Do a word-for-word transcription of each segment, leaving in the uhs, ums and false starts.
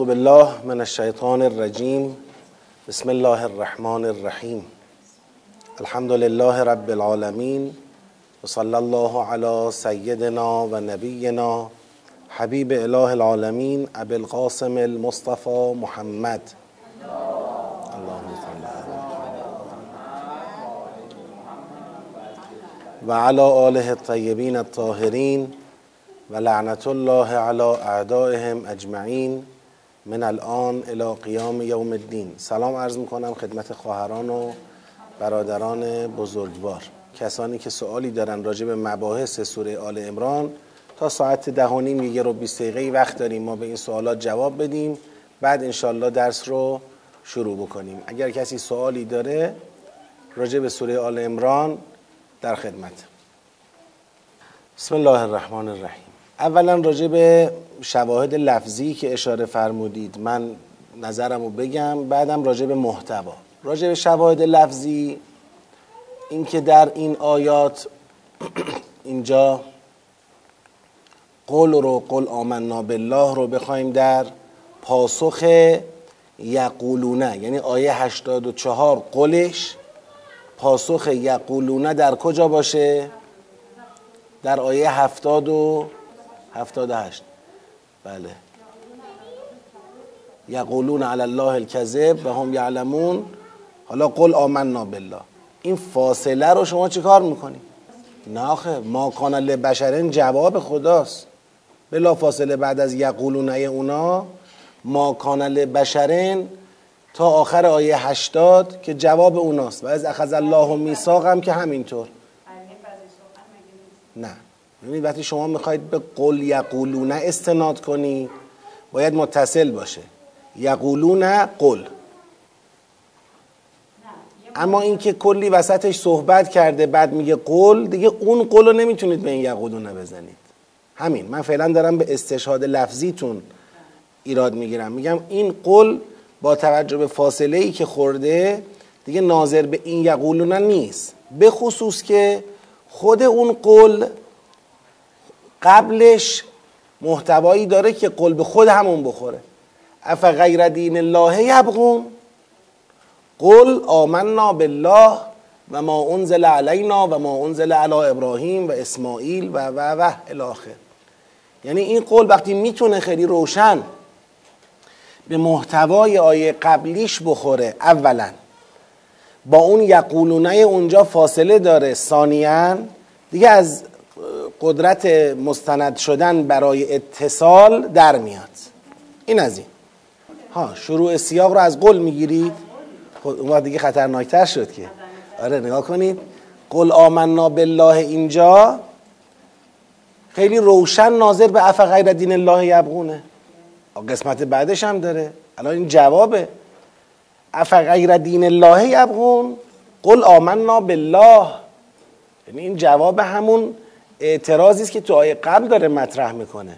اعوذ بالله من الشیطان الرجیم. بسم الله الرحمن الرحیم. الحمد لله رب العالمین و صلی الله علی سیدنا و نبینا حبیب اله العالمین ابی القاسم المصطفى محمد و علی آله الطیبین الطاهرین و لعنت الله علی اعدائهم اجمعین من الان الی قیام یوم الدین. سلام عرض میکنم خدمت خواهران و برادران بزرگوار. کسانی که سوالی دارن راجع به مباحث سوره آل عمران تا ساعت ده و نیم یه رو بیست دقیقه وقت داریم ما به این سوالات جواب بدیم، بعد انشالله درس رو شروع بکنیم. اگر کسی سوالی داره راجع به سوره آل عمران در خدمت. بسم الله الرحمن الرحیم. اولا راجع به شواهد لفظی که اشاره فرمودید من نظرمو بگم، بعدم راجع به محتوا. راجع به شواهد لفظی این که در این آیات اینجا قل رو قل آمنا بالله رو بخوایم در پاسخ یقولونه، یعنی آیه هشتاد و چهار قلش پاسخ یقولونه در کجا باشه؟ در آیه هفتاد و هفتاد و هشت. بله. یقولون علی الله الکذب و هم یعلمون. حالا قل آمنا بالله، این فاصله رو شما چی کار میکنی؟ نه آخه ما کان لبشر جواب خداست، بلا فاصله بعد از یقولونه اونا ما کان لبشر تا آخر آیه هشتاد که جواب اوناست. و از اخذ الله میثاق هم که همینطور. نه، یعنی وقتی شما میخواید به قل یقولون استناد کنی باید متصل باشه. یقولون قل. اما اینکه کلی وسطش صحبت کرده بعد میگه قل، دیگه اون قل رو نمیتونید به این یقولون بزنید. همین، من فعلا دارم به استشهاد لفظیتون ایراد میگیرم. میگم این قل با توجه به فاصله ای که خورده دیگه ناظر به این یقولون نیست، به خصوص که خود اون قل قبلش محتوایی داره که قل به خود همون بخوره. اف غیر دین الله یبغون قل آمنا بالله و ما انزل علینا و ما انزل علی ابراهیم و اسماعیل و و و الی آخر. یعنی این قول وقتی میتونه خیلی روشن به محتوای آیه قبلیش بخوره، اولا با اون یقولونه اونجا فاصله داره، ثانیاً دیگه از قدرت مستند شدن برای اتصال در میاد. این از این. ها شروع سیاق رو از قل میگیرید، خب اون وقت دیگه خطرناکتر شد که. آره نگاه کنید، قل آمنا بالله اینجا خیلی روشن ناظر به اف غیر دین الله یبغونه. قسمت بعدش هم داره، الان این جوابه. اف غیر دین الله یبغون قل آمنا بالله، یعنی این جواب همون اعتراضی است که تو آیه قبل داره مطرح میکنه.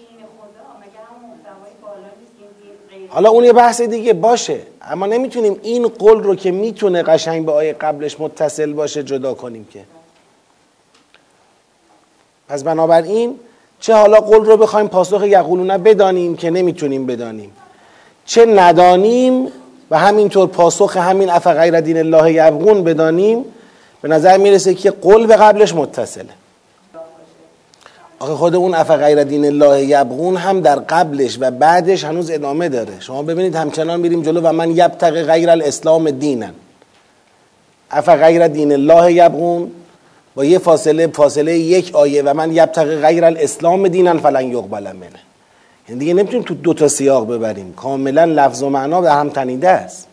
حالا اون یه بحث دیگه باشه، اما نمیتونیم این قول رو که میتونه قشنگ به آیه قبلش متصل باشه جدا کنیم که. پس بنابراین چه حالا قول رو بخوایم پاسخ یقولونه بدانیم که نمیتونیم بدانیم، چه ندانیم و همینطور پاسخ همین اف غیر دین الله یبغون بدانیم، به نظر میرسه که قول به قبلش متصله. آخه خود اون اف غیر دین الله یبغون هم در قبلش و بعدش هنوز ادامه داره. شما ببینید همچنان میریم جلو و من یبتغی غیر الاسلام دینا. اف غیر دین الله یبغون با یه فاصله فاصله یک آیه و من یبتغی غیر الاسلام دینا فلن یقبل منه. یعنی دیگه نمیتونیم تو دو تا سیاق ببریم، کاملا لفظ و معنا به هم تنیده است.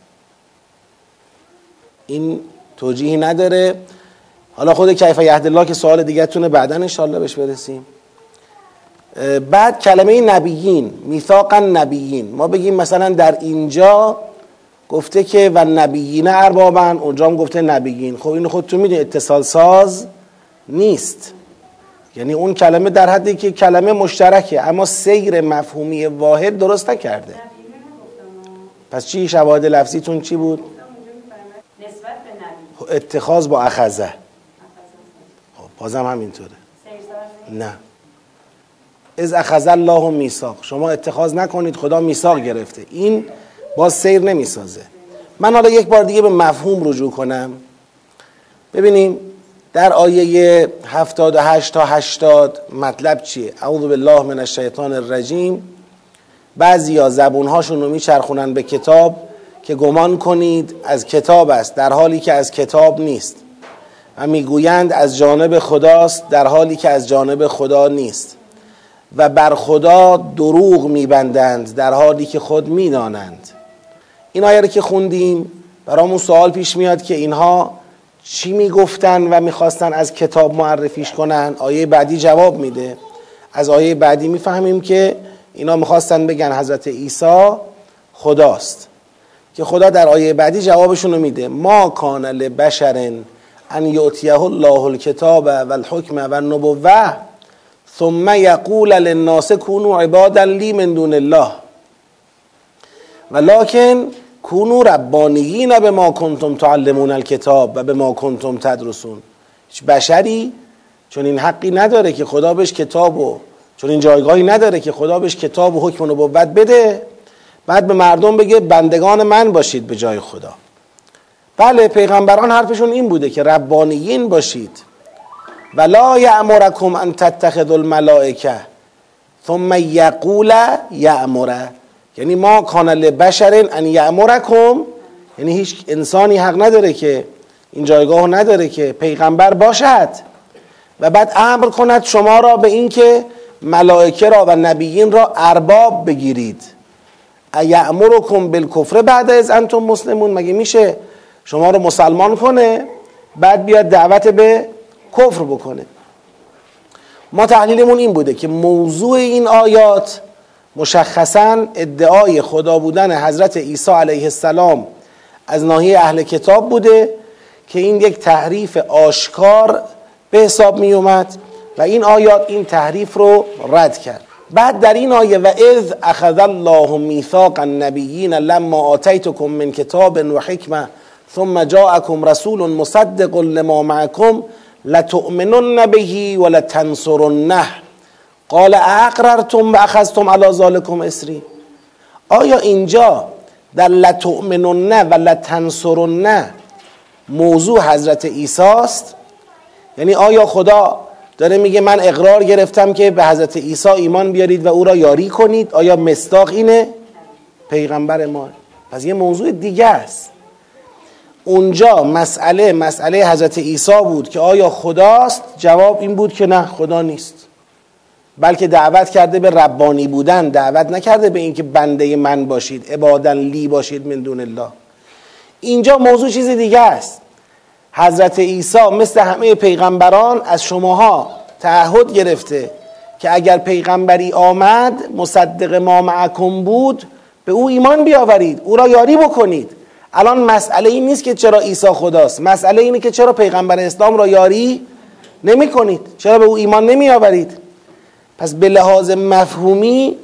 این توجیهی نداره. حالا خود کیف یهدی الله که سوال دیگه تونه بعداً انشالله بهش برسیم. بعد کلمه نبیین، میثاق نبیین، ما بگیم مثلا در اینجا گفته که و نبیین اربابن، اونجا هم گفته نبیین. خب اینو خودتون میدونید اتصال ساز نیست، یعنی اون کلمه در حدی که کلمه مشترکه اما سیر مفهومی واحد درست نکرده. پس چی شواهد لفظیتون چی بود؟ اتخاذ با اخذه. خب بازم همینطوره. نه اذ اخذ الله میثاق، شما اتخاذ نکنید خدا میثاق گرفته. این باز سیر نمیسازه. من حالا یک بار دیگه به مفهوم رجوع کنم. ببینیم در آیه هفتاد و هشت تا هشتاد مطلب چیه؟ اعوذ بالله من الشیطان الرجیم. بعضیا زبونهاشون رو میچرخونن به کتاب که گمان کنید از کتاب است در حالی که از کتاب نیست، و میگویند از جانب خداست در حالی که از جانب خدا نیست، و بر خدا دروغ میبندند در حالی که خود میدانند. این آیه رو که خوندیم برامون سوال پیش میاد که اینها چی میگفتن و میخواستن از کتاب معرفیش کنن؟ آیه بعدی جواب میده. از آیه بعدی میفهمیم که اینا میخواستن بگن حضرت عیسی خداست، که خدا در آیه بعدی جوابشون رو میده. ما کان لبشر ان یؤتیه الله الکتاب والحکم والنبوة ثم یقول للناس کونوا عبادا لی من دون الله ولکن کونوا ربانیین بما کنتم تعلمون الکتاب و بما کنتم تدرسون. هیچ بشری چون این حقی نداره که خدا بهش کتاب و چون این جایگاهی نداره که خدا بهش کتاب و حکم و نبوت بده بعد به مردم بگه بندگان من باشید به جای خدا. بله، پیغمبران حرفشون این بوده که ربانیین باشید. ولا یأمرکم ان تتخذوا الملائکه ثم یقول یأمر، یعنی ما کان لبشر ان یأمرکم، یعنی هیچ انسانی حق نداره که این جایگاه نداره که پیغمبر باشد و بعد امر کند شما را به این که ملائکه را و نبیین را ارباب بگیرید. ایأمرکم بالکفر بعد از انتم مسلمون، مگه میشه شما رو مسلمان کنه بعد بیاد دعوت به کفر بکنه؟ ما تحلیلمون این بوده که موضوع این آیات مشخصاً ادعای خدا بودن حضرت عیسی علیه السلام از ناحیه اهل کتاب بوده که این یک تحریف آشکار به حساب می اومد و این آیات این تحریف رو رد کرد. بعد در این آیه و اذ اخذ الله میثاق النبیین لما آتیتکم من کتاب و حکمه ثم جاءکم رسول مصدق لما معکم لتؤمنن به ولتنصرنه قال اقررتم و اخذتم علی ذلکم اصری. آیا اینجا در لتؤمنن و لتنصرنه موضوع حضرت عیسی است؟ یعنی آیا خدا داره میگه من اقرار گرفتم که به حضرت عیسی ایمان بیارید و او را یاری کنید؟ آیا مصداق اینه؟ پیغمبر ما. پس یه موضوع دیگه است. اونجا مسئله مسئله حضرت عیسی بود که آیا خداست؟ جواب این بود که نه، خدا نیست، بلکه دعوت کرده به ربانی بودن، دعوت نکرده به این که بنده من باشید، عبادا لی باشید من دون الله. اینجا موضوع چیز دیگه است. حضرت عیسی مثل همه پیغمبران از شماها تعهد گرفته که اگر پیغمبری آمد مصدق ما معکم بود به او ایمان بیاورید، او را یاری بکنید. الان مسئله این نیست که چرا عیسی خداست، مسئله اینه که چرا پیغمبر اسلام را یاری نمی کنید، چرا به او ایمان نمی آورید. پس به لحاظ مفهومی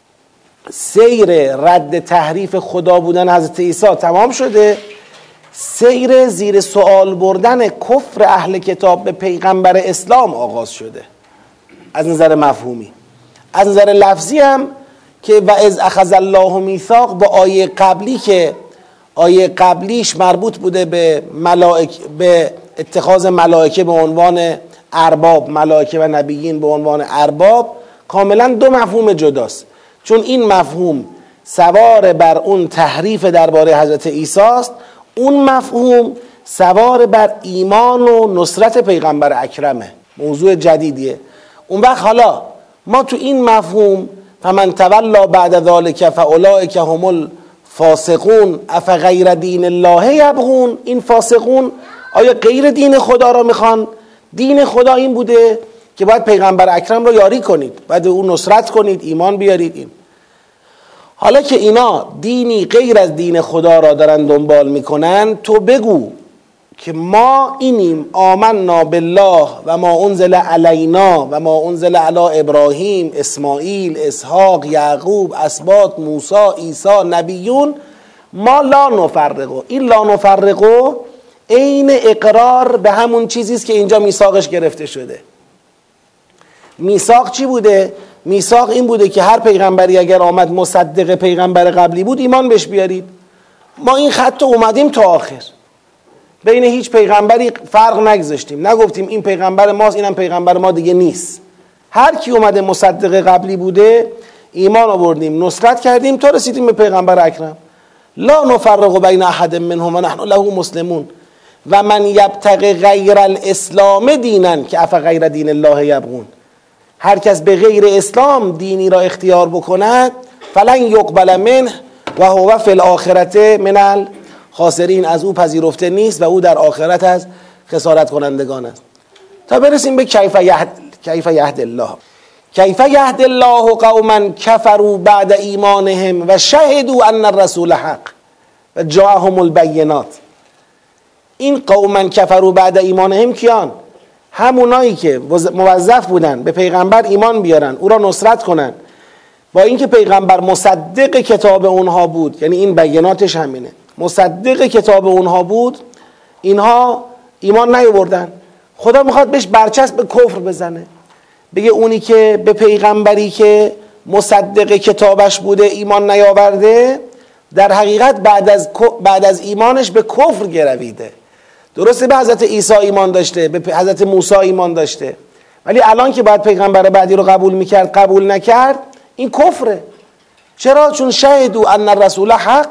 سیر رد تحریف خدا بودن حضرت عیسی تمام شده، سیر زیر سوال بردن کفر اهل کتاب به پیغمبر اسلام آغاز شده از نظر مفهومی. از نظر لفظی هم که و اذ اخذ الله میثاق با آیه قبلی که آیه قبلیش مربوط بوده به ملائک، به اتخاذ ملائکه به عنوان ارباب، ملائکه و نبیین به عنوان ارباب، کاملا دو مفهوم جداست. چون این مفهوم سوار بر اون تحریف درباره حضرت عیسی است، اون مفهوم سوار بر ایمان و نصرت پیغمبر اکرمه، موضوع جدیدیه. اون وقت حالا ما تو این مفهوم فمن تولا بعد ذلک فاولئک هم الفاسقون افغیر دین الله یبغون، این فاسقون آیا غیر دین خدا را میخوان؟ دین خدا این بوده که باید پیغمبر اکرم را یاری کنید، باید اون نصرت کنید، ایمان بیارید. این حالا که اینا دینی غیر از دین خدا را دارن دنبال میکنن، تو بگو که ما اینیم آمنا بالله و ما انزل علینا و ما انزل علی ابراهیم اسماعیل اسحاق یعقوب اسباط موسی عیسی نبیون ما لا نفرقو. این لا نفرقو عین اقرار به همون چیزیست که اینجا میثاقش گرفته شده. میثاق چی بوده؟ میثاق این بوده که هر پیغمبری اگر آمد مصدق پیغمبر قبلی بود ایمان بهش بیارید. ما این خط اومدیم تا آخر، بین هیچ پیغمبری فرق نگذاشتیم، نگفتیم این پیغمبر ماست اینم پیغمبر ما دیگه نیست. هر کی اومده مصدق قبلی بوده ایمان آوردیم، نصرت کردیم تا رسیدیم به پیغمبر اکرم. لا نفرق بین احد منهم و نحن له مسلمون و من یبتغی غیر الاسلام دینا که اف غیر دین الله یبغون. هر کس به غیر اسلام دینی را اختیار بکند فلن یقبل منه و هو فی الاخرة من الخاسرین، از او پذیرفته نیست و او در آخرت از خسارت کنندگان است. تا برسیم به کیف یهد کیف یهد الله. کیف یهد الله قوما کفروا بعد ایمانهم و شهدوا ان الرسول حق و جاءهم البینات. این قوما کفروا بعد ایمانهم کیان؟ همونایی که موظف بودن به پیغمبر ایمان بیارن، او را نصرت کنن، با اینکه پیغمبر مصدق کتاب اونها بود، یعنی این بیناتش همینه، مصدق کتاب اونها بود، اینها ایمان نیاوردن. خدا میخواد بهش برچسب به کفر بزنه، بگه اونی که به پیغمبری که مصدق کتابش بوده ایمان نیاورده در حقیقت بعد از بعد از ایمانش به کفر گرویده. درسته به حضرت عیسی ایمان داشته، به حضرت موسی ایمان داشته، ولی الان که باید پیغمبر بعدی رو قبول میکرد قبول نکرد، این کفره. چرا؟ چون شهدوا ان الرسول حق.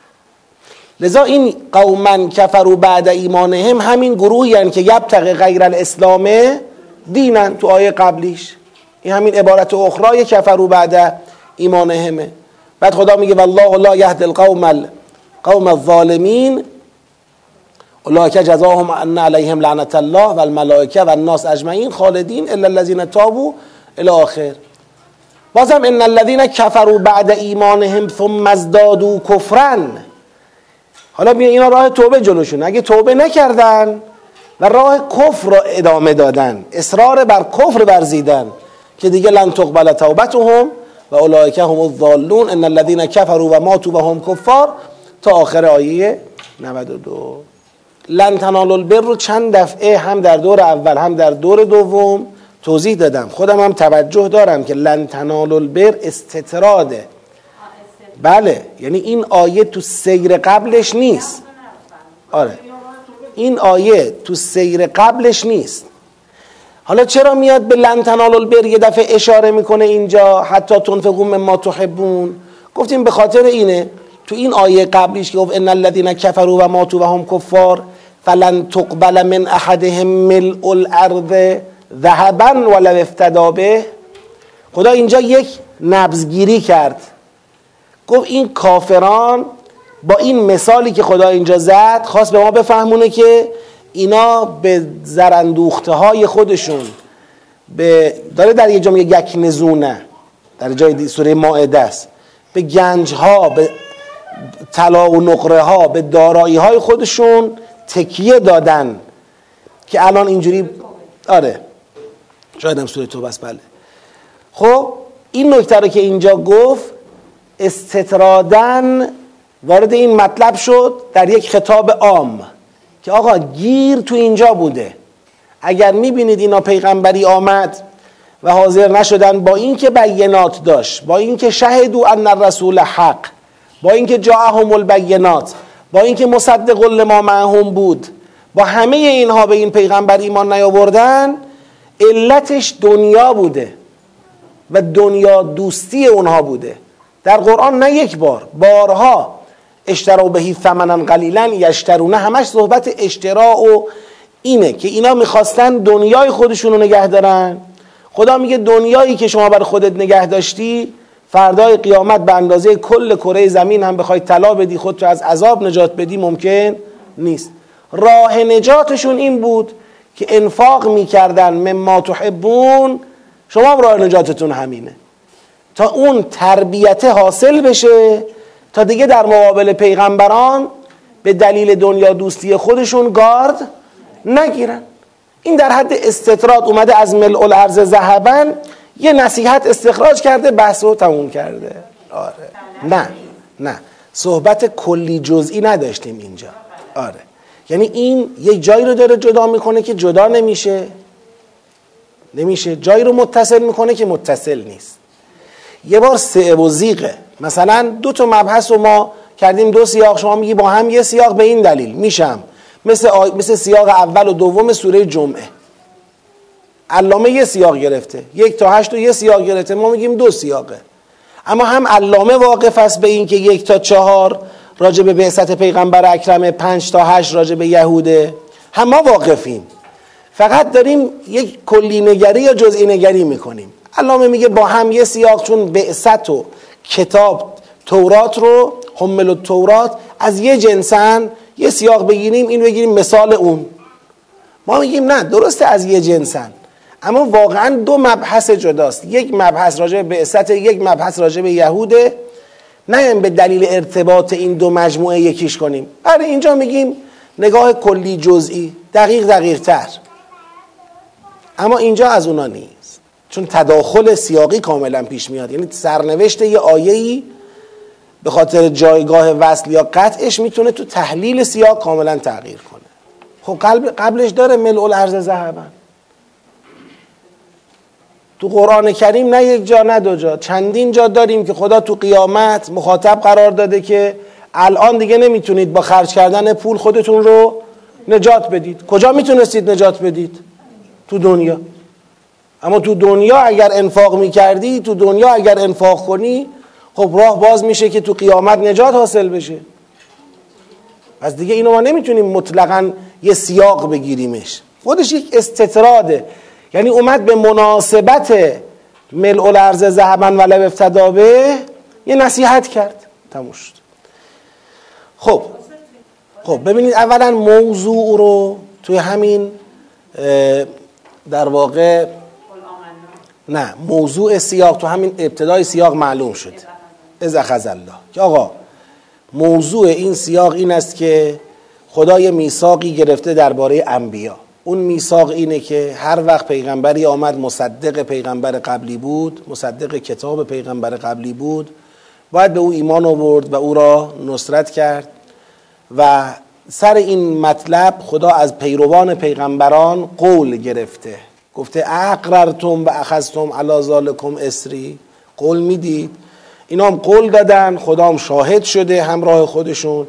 لذا این قوما کفروا بعد ایمانهم همین گروهی هستند که یبتغی غیر الاسلام دینن تو آیه قبلیش. این همین عبارت اخرای کفروا بعد ایمانهمه. بعد خدا میگه والله لا یهدی القوم قوم الظالمین اولئک جزاهم ان علیهم لعنت الله و الملائکه و الناس اجمعین خالدین الا الذین تابوا الی آخر. بازم ان الذین کفروا بعد ایمانهم ثم ازدادوا کفرا. حالا بیا اینا راه توبه جلوشون، اگه توبه نکردن و راه کفر را ادامه دادن، اصرار بر کفر ورزیدن، که دیگه لن تقبل توبتهم و اولئک هم الضالون ان الذین کفروا و ماتوا و هم کفار تا آخر آیه نود و دو. لن تنالوا البر رو چند دفعه هم در دور اول هم در دور دوم توضیح دادم، خودم هم توجه دارم که لن تنالوا البر استطراده. بله، یعنی این آیه تو سیر قبلش نیست. آره، این آیه تو سیر قبلش نیست. حالا چرا میاد به لن تنالوا البر یه دفعه اشاره میکنه اینجا حتی تنفقوا مما تحبون؟ گفتیم به خاطر اینه تو این آیه قبلیش که گفت ان الذين كفروا و ماتوا و هم کفار فلن تقبل من احدهم ملء الارض ذهبا ولو افتدى به. خدا اینجا یک نبضگیری کرد، گفت این کافران با این مثالی که خدا اینجا زد خواست به ما بفهمونه که اینا به زراندوخته های خودشون به داره در یه جا میگه یکنزونه، در جای سوره مائده است، به گنج ها، به طلا و نقره ها، به دارایی های خودشون تکیه دادن که الان اینجوری. آره شاید هم سوره توبه است. بله. خب این نکته رو که اینجا گفت استطرادن وارد این مطلب شد در یک خطاب عام که آقا گیر تو اینجا بوده. اگر میبینید اینا پیغمبری آمد و حاضر نشدن، با اینکه بینات داشت، با اینکه شهدوا ان الرسول حق، با اینکه جاءهم البینات، با اینکه مصدق لما معهم بود، با همه اینها به این پیغمبر ایمان نیاوردن، علتش دنیا بوده و دنیا دوستی اونها بوده. در قرآن نه یک بار، بارها اشتروا بهی ثمنا قلیلا یشترونه، همش صحبت اشتراء و اینه که اینا میخواستن دنیای خودشون رو نگه دارن. خدا میگه دنیایی که شما بر خودت نگه داشتی فردای قیامت به اندازه کل کره زمین هم بخوای طلا بدی خودت رو از عذاب نجات بدی ممکن نیست. راه نجاتشون این بود که انفاق میکردن مما تحبون. شما هم راه نجاتتون همینه، تا اون تربیت حاصل بشه تا دیگه در مقابل پیغمبران به دلیل دنیا دوستی خودشون گارد نگیرن. این در حد استطراد اومده از ملء الارض ذهبا یه نصیحت استخراج کرده، بحث رو تموم کرده. آره نه نه صحبت کلی جزئی نداشتیم اینجا. آره یعنی این یک جایی رو داره جدا میکنه که جدا نمیشه. نمیشه. جایی رو متصل میکنه که متصل نیست. یه بار سه و زیغه، مثلا دو تا مبحث رو ما کردیم دو سیاق، شما میگی با هم یه سیاق به این دلیل میشم، مثل آ... مثل سیاق اول و دوم سوره جمعه. علامه یه سیاق گرفته، یک تا هشت و یه سیاق گرفته، ما میگیم دو سیاقه. اما هم علامه واقف است به این که یک تا چهار راجع به بعثت پیغمبر اکرم، پنج تا هشت راجع به یهوده، هم ما واقفیم، فقط داریم یک کلی نگری یا جزئی نگری میکنیم. علامه میگه با هم یه سیاق، چون بعثت و کتاب تورات رو حمل التورات از یه جنسن، یه سیاق بگیریم این بگیریم مثال اون. ما میگیم نه، درسته از یه جنسن، اما واقعا دو مبحث جداست. یک مبحث راجع به بعثت، یک مبحث راجع به یهوده. نه به دلیل ارتباط این دو مجموعه یکیش کنیم. برای اینجا میگیم نگاه کلی جزئی، دقیق دقیق تر. اما اینجا از اونا نیست، چون تداخل سیاقی کاملا پیش میاد. یعنی سرنوشت یه آیه‌ای به خاطر جایگاه وصل یا قطعش میتونه تو تحلیل سیاق کاملا تغییر کنه. خب قبل قبلش داره ملء الارض ذهبا. تو قرآن کریم نه یک جا نه دو جا، چندین جا داریم که خدا تو قیامت مخاطب قرار داده که الان دیگه نمیتونید با خرج کردن پول خودتون رو نجات بدید. کجا میتونستید نجات بدید؟ تو دنیا. اما تو دنیا اگر انفاق میکردی، تو دنیا اگر انفاق کنی، خب راه باز میشه که تو قیامت نجات حاصل بشه. پس دیگه اینو ما نمیتونیم مطلقاً یه سیاق بگیریمش، خودش یک استطراده. یعنی اومد به مناسبت ملء الارض ذهبا ولو افتدی به یه نصیحت کرد، تموم شد. خب خب ببینید، اولا موضوع رو توی همین در واقع نه موضوع سیاق تو همین ابتدای سیاق معلوم شد، اذ اخذ الله، که آقا موضوع این سیاق این است که خدا یه میثاقی گرفته درباره انبیا. اون میثاق اینه که هر وقت پیغمبری آمد مصدق پیغمبر قبلی بود، مصدق کتاب پیغمبر قبلی بود، باید به او ایمان آورد و او را نصرت کرد. و سر این مطلب خدا از پیروان پیغمبران قول گرفته، گفته اقررتم و اخذتم علی ذالکم اصری، قول میدید. اینا هم قول دادن، خدا هم شاهد شده همراه خودشون.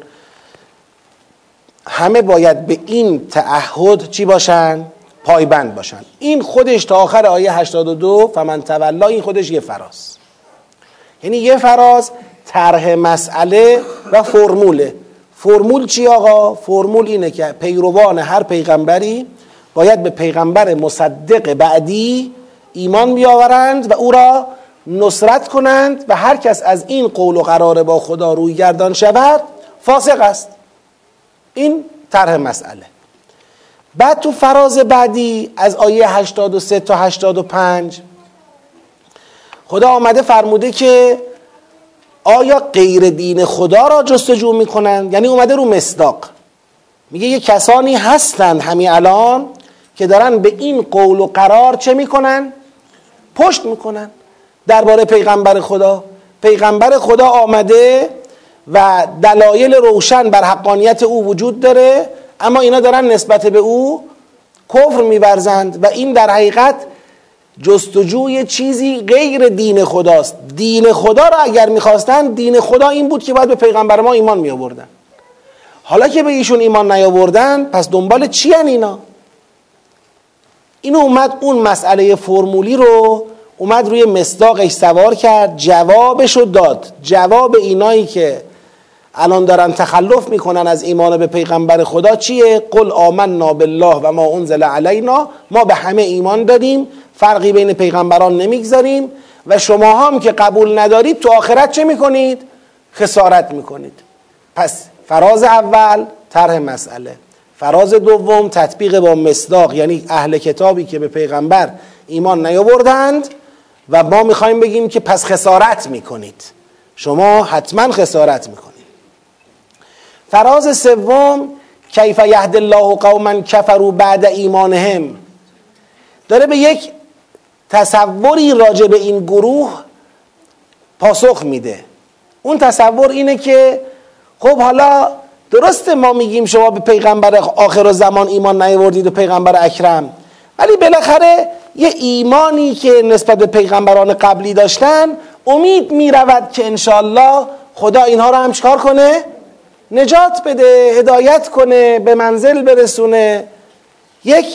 همه باید به این تعهد چی باشن؟ پایبند باشن. این خودش تا آخر آیه هشتاد و دو فمن تولا، این خودش یه فراز، یعنی یه فراز طرح مسئله و فرموله. فرمول چی آقا؟ فرمول اینه که پیروان هر پیغمبری باید به پیغمبر مصدق بعدی ایمان بیاورند و او را نصرت کنند و هر کس از این قول و قرار با خدا روی گردان شود فاسق است. این طرح مسئله. بعد تو فراز بعدی از آیه هشتاد و سه تا هشتاد و پنج خدا آمده فرموده که آیا غیر دین خدا را جستجو میکنند؟ یعنی اومده رو مصداق، میگه یه کسانی هستند همین الان که دارن به این قول و قرار چه میکنن؟ پشت میکنن درباره پیغمبر خدا. پیغمبر خدا آمده و دلایل روشن بر حقانیت او وجود داره، اما اینا دارن نسبت به او کفر می‌ورزند و این در حقیقت جستجوی چیزی غیر دین خداست. دین خدا را اگر می‌خواستن، دین خدا این بود که باید به پیغمبر ما ایمان می‌آوردن. حالا که به ایشون ایمان نیاوردن، پس دنبال چی ان اینا؟ اینو اومد اون مسئله فرمولی رو اومد روی مصداقش سوار کرد، جوابشو داد. جواب اینایی که الان دارن تخلف میکنن از ایمان به پیغمبر خدا چیه؟ قل آمنا بالله و ما انزل علینا، ما به همه ایمان دادیم، فرقی بین پیغمبران نمیگذاریم و شما هم که قبول ندارید تو آخرت چه میکنید؟ خسارت میکنید. پس فراز اول طرح مسئله، فراز دوم تطبیق با مصداق، یعنی اهل کتابی که به پیغمبر ایمان نیاوردند و ما میخوایم بگیم که پس خسارت میکنید، شما حتما خسارت میکنید. فراز سوم کیف یهدی الله قوما کفروا بعد ایمانهم، داره به یک تصوری راجع به این گروه پاسخ میده. اون تصور اینه که خب حالا درسته ما میگیم شما به پیغمبر آخر زمان ایمان نیاوردید و پیغمبر اکرم، ولی بالاخره یه ایمانی که نسبت به پیغمبران قبلی داشتن امید می رود که انشالله خدا اینها رو هم چکار کنه؟ نجات بده، هدایت کنه، به منزل برسونه. یک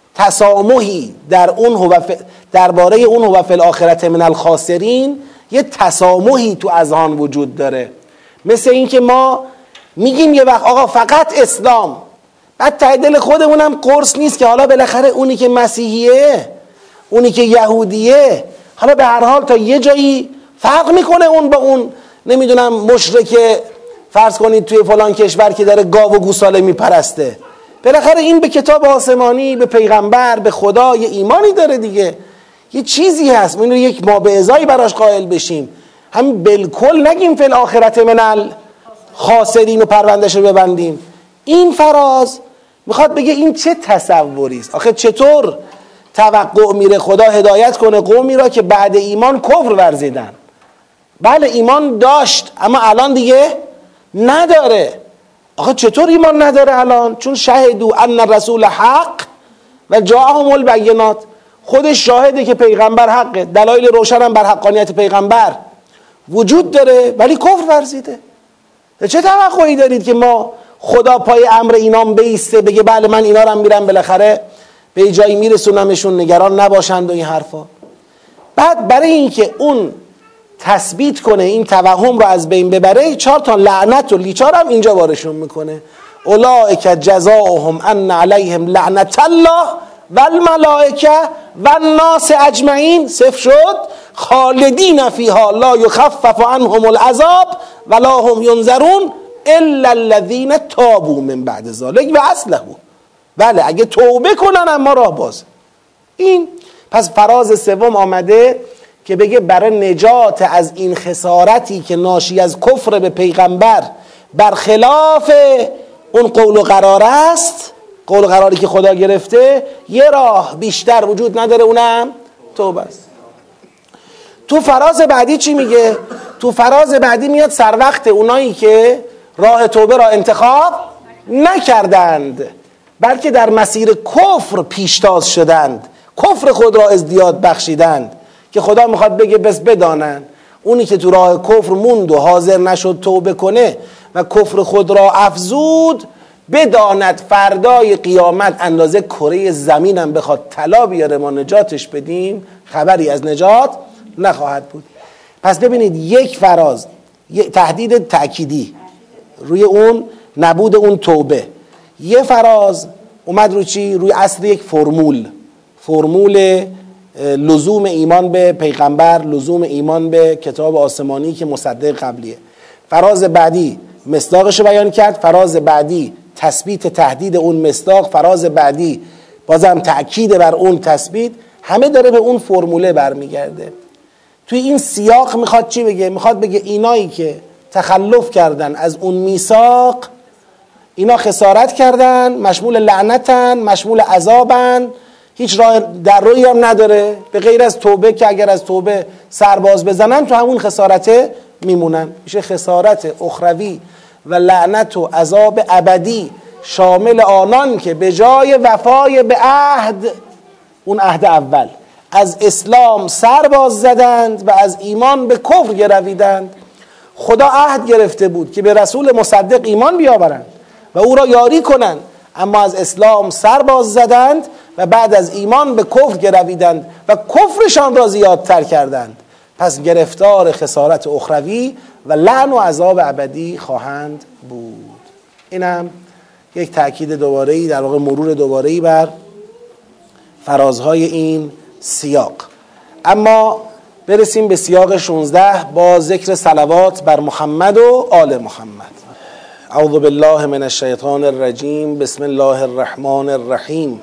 تسامحی در اون هو ف... درباره اون هو فی الاخرة من الخاسرین، یه تسامحی تو اذهان وجود داره. مثل این که ما میگیم یه وقت آقا فقط اسلام، بعد ته دل خودمونم قرص نیست که حالا بالاخره اونی که مسیحیه، اونی که یهودیه، حالا به هر حال تا یه جایی فرق میکنه اون با اون نمیدونم مشرک فرض کنید توی فلان کشور که داره گاو و گوساله میپرسته. بالاخره این به کتاب آسمانی، به پیغمبر، به خدا یه ایمانی داره دیگه، یه چیزی هست، اینو یک ما به ازایی براش قائل بشیم. هم بالکل نگیم فی الاخرة من الخاسرین و پروندهش رو ببندیم. این فراز میخواد بگه این چه تصوری است. آخه چطور توقع میره خدا هدایت کنه قومی را که بعد ایمان کفر ورزیدن؟ بله ایمان داشت اما الان دیگه نداره. آخه چطور ایمان نداره الان؟ چون شهدوا ان الرسول حق و جاءهم البینات، خودش شاهده که پیغمبر حقه، دلایل روشن هم بر حقانیت پیغمبر وجود داره، ولی کفر ورزیده. چه توقعی دارید که ما خدا پای امر اینام بیسته بگه بله من اینا رو هم میرم بالاخره به جایی میرسونمشون، نگران نباشند و این حرفا؟ بعد برای اینکه اون تثبیت کنه این توهم رو از بین ببره، چهار تا لعنت و لیچار هم اینجا بارشون میکنه. اولئک جزاؤهم ان علیهم لعنت الله و الملائکه و الناس اجمعین. صفر شد. خالدین فیها لا یخفف عنهم العذاب ولا هم ینظرون الا الذین تابوا من بعد ذلک و اصلحوا. بله اگه توبه کنن اما راه باز. این پس فراز سوم آمده که بگه برای نجات از این خسارتی که ناشی از کفر به پیغمبر برخلاف اون قول و قرار است، قول و قراری که خدا گرفته، یه راه بیشتر وجود نداره، اونم توبه است. تو فراز بعدی چی میگه؟ تو فراز بعدی میاد سر وقت اونایی که راه توبه را انتخاب نکردند بلکه در مسیر کفر پیشتاز شدند، کفر خود را ازدیاد بخشیدند، که خدا میخواد بگه بس بدانن اونی که تو راه کفر موند و حاضر نشد توبه کنه و کفر خود را افزود، بداند فردای قیامت اندازه کره زمینم بخواد طلا بیاره ما نجاتش بدیم، خبری از نجات نخواهد بود. پس ببینید یک فراز، یک تهدید تأکیدی روی اون نبود اون توبه، یه فراز اومد روی چی؟ روی اصل یک فرمول، فرمول لزوم ایمان به پیغمبر، لزوم ایمان به کتاب آسمانی که مصدق قبلیه. فراز بعدی مصداقش رو بیان کرد، فراز بعدی تثبیت تهدید اون مصداق، فراز بعدی بازم تأکید بر اون تثبیت، همه داره به اون فرموله برمیگرده. توی این سیاق میخواد چی بگه؟ میخواد بگه اینایی که تخلف کردن از اون میثاق، اینا خسارت کردن، مشمول لعنتن، مشمول عذابن، هیچ راه در روی هم نداره به غیر از توبه، که اگر از توبه سرباز بزنن تو همون خسارته میمونن. میشه خسارت اخروی و لعنت و عذاب ابدی شامل آنان که به جای وفای به عهد، اون عهد اول، از اسلام سرباز زدند و از ایمان به کفر گرویدند. خدا عهد گرفته بود که به رسول مصدق ایمان بیاورند و او را یاری کنند، اما از اسلام سرباز زدند و بعد از ایمان به کفر گرویدند و کفرشان را زیادتر کردند، پس گرفتار خسارت اخروی و لعن و عذاب ابدی خواهند بود. اینم یک تأکید دوباره‌ای، در واقع مرور دوباره‌ای بر فرازهای این سیاق. اما برسیم به سیاق شانزده با ذکر صلوات بر محمد و آل محمد. اعوذ بالله من الشیطان الرجیم. بسم الله الرحمن الرحیم.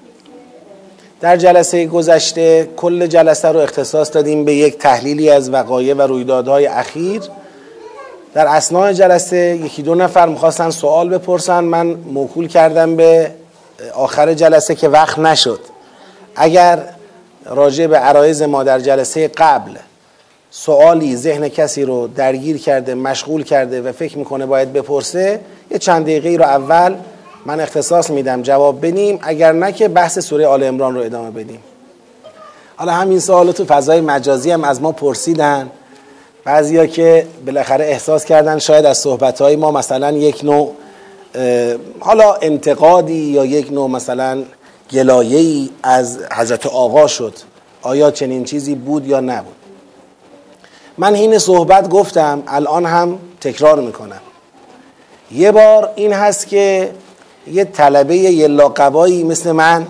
در جلسه گذشته کل جلسه رو اختصاص دادیم به یک تحلیلی از وقایع و رویدادهای اخیر. در اثناء جلسه یکی دو نفر میخواستن سوال بپرسن، من موکول کردم به آخر جلسه که وقت نشد. اگر راجع به عرایض ما در جلسه قبل سوالی ذهن کسی رو درگیر کرده، مشغول کرده و فکر میکنه باید بپرسه، یه چند دقیقه رو اول من اختصاص میدم جواب بدیم، اگر نه که بحث سوره آل عمران رو ادامه بدیم. حالا همین سوالو تو فضای مجازی هم از ما پرسیدن بعضیا که بالاخره احساس کردن شاید از صحبتهای ما مثلا یک نوع حالا انتقادی یا یک نوع مثلا گلایه‌ای از حضرت آقا شد. آیا چنین چیزی بود یا نبود؟ من حین صحبت گفتم، الان هم تکرار میکنم، یه بار این هست که یه طلبه یلاقبایی مثل من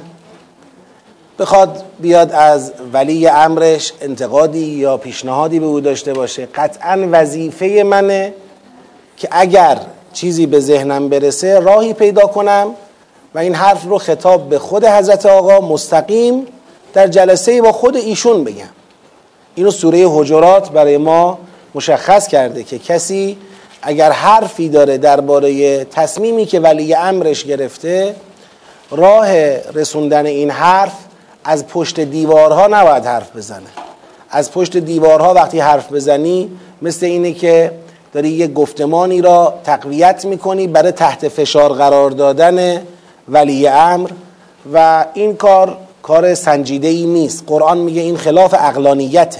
بخواد بیاد از ولی امرش انتقادی یا پیشنهادی به او داشته باشه، قطعا وظیفه منه که اگر چیزی به ذهنم برسه راهی پیدا کنم و این حرف رو خطاب به خود حضرت آقا مستقیم در جلسه با خود ایشون بگم. اینو سوره حجرات برای ما مشخص کرده که کسی اگر حرفی داره درباره تصمیمی که ولی امرش گرفته، راه رسوندن این حرف از پشت دیوارها نباید حرف بزنه. از پشت دیوارها وقتی حرف بزنی مثل اینه که داری یک گفتمانی را تقویت میکنی برای تحت فشار قرار دادن ولی امر و این کار کار سنجیده‌ای نیست. قرآن میگه این خلاف عقلانیته.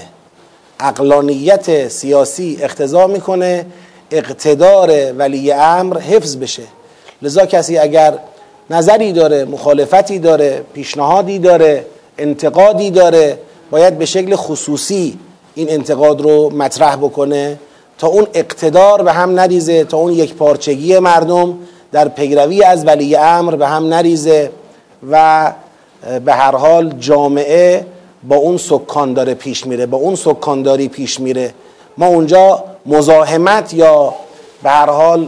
عقلانیت سیاسی اقتضا میکنه اقتدار ولی امر حفظ بشه. لذا کسی اگر نظری داره، مخالفتی داره، پیشنهادی داره، انتقادی داره، باید به شکل خصوصی این انتقاد رو مطرح بکنه تا اون اقتدار به هم نریزه، تا اون یک پارچگی مردم در پیروی از ولی امر به هم نریزه و به هر حال جامعه با اون سکان داره پیش میره، با اون سکانداری پیش میره. ما اونجا مزاحمت یا به هر حال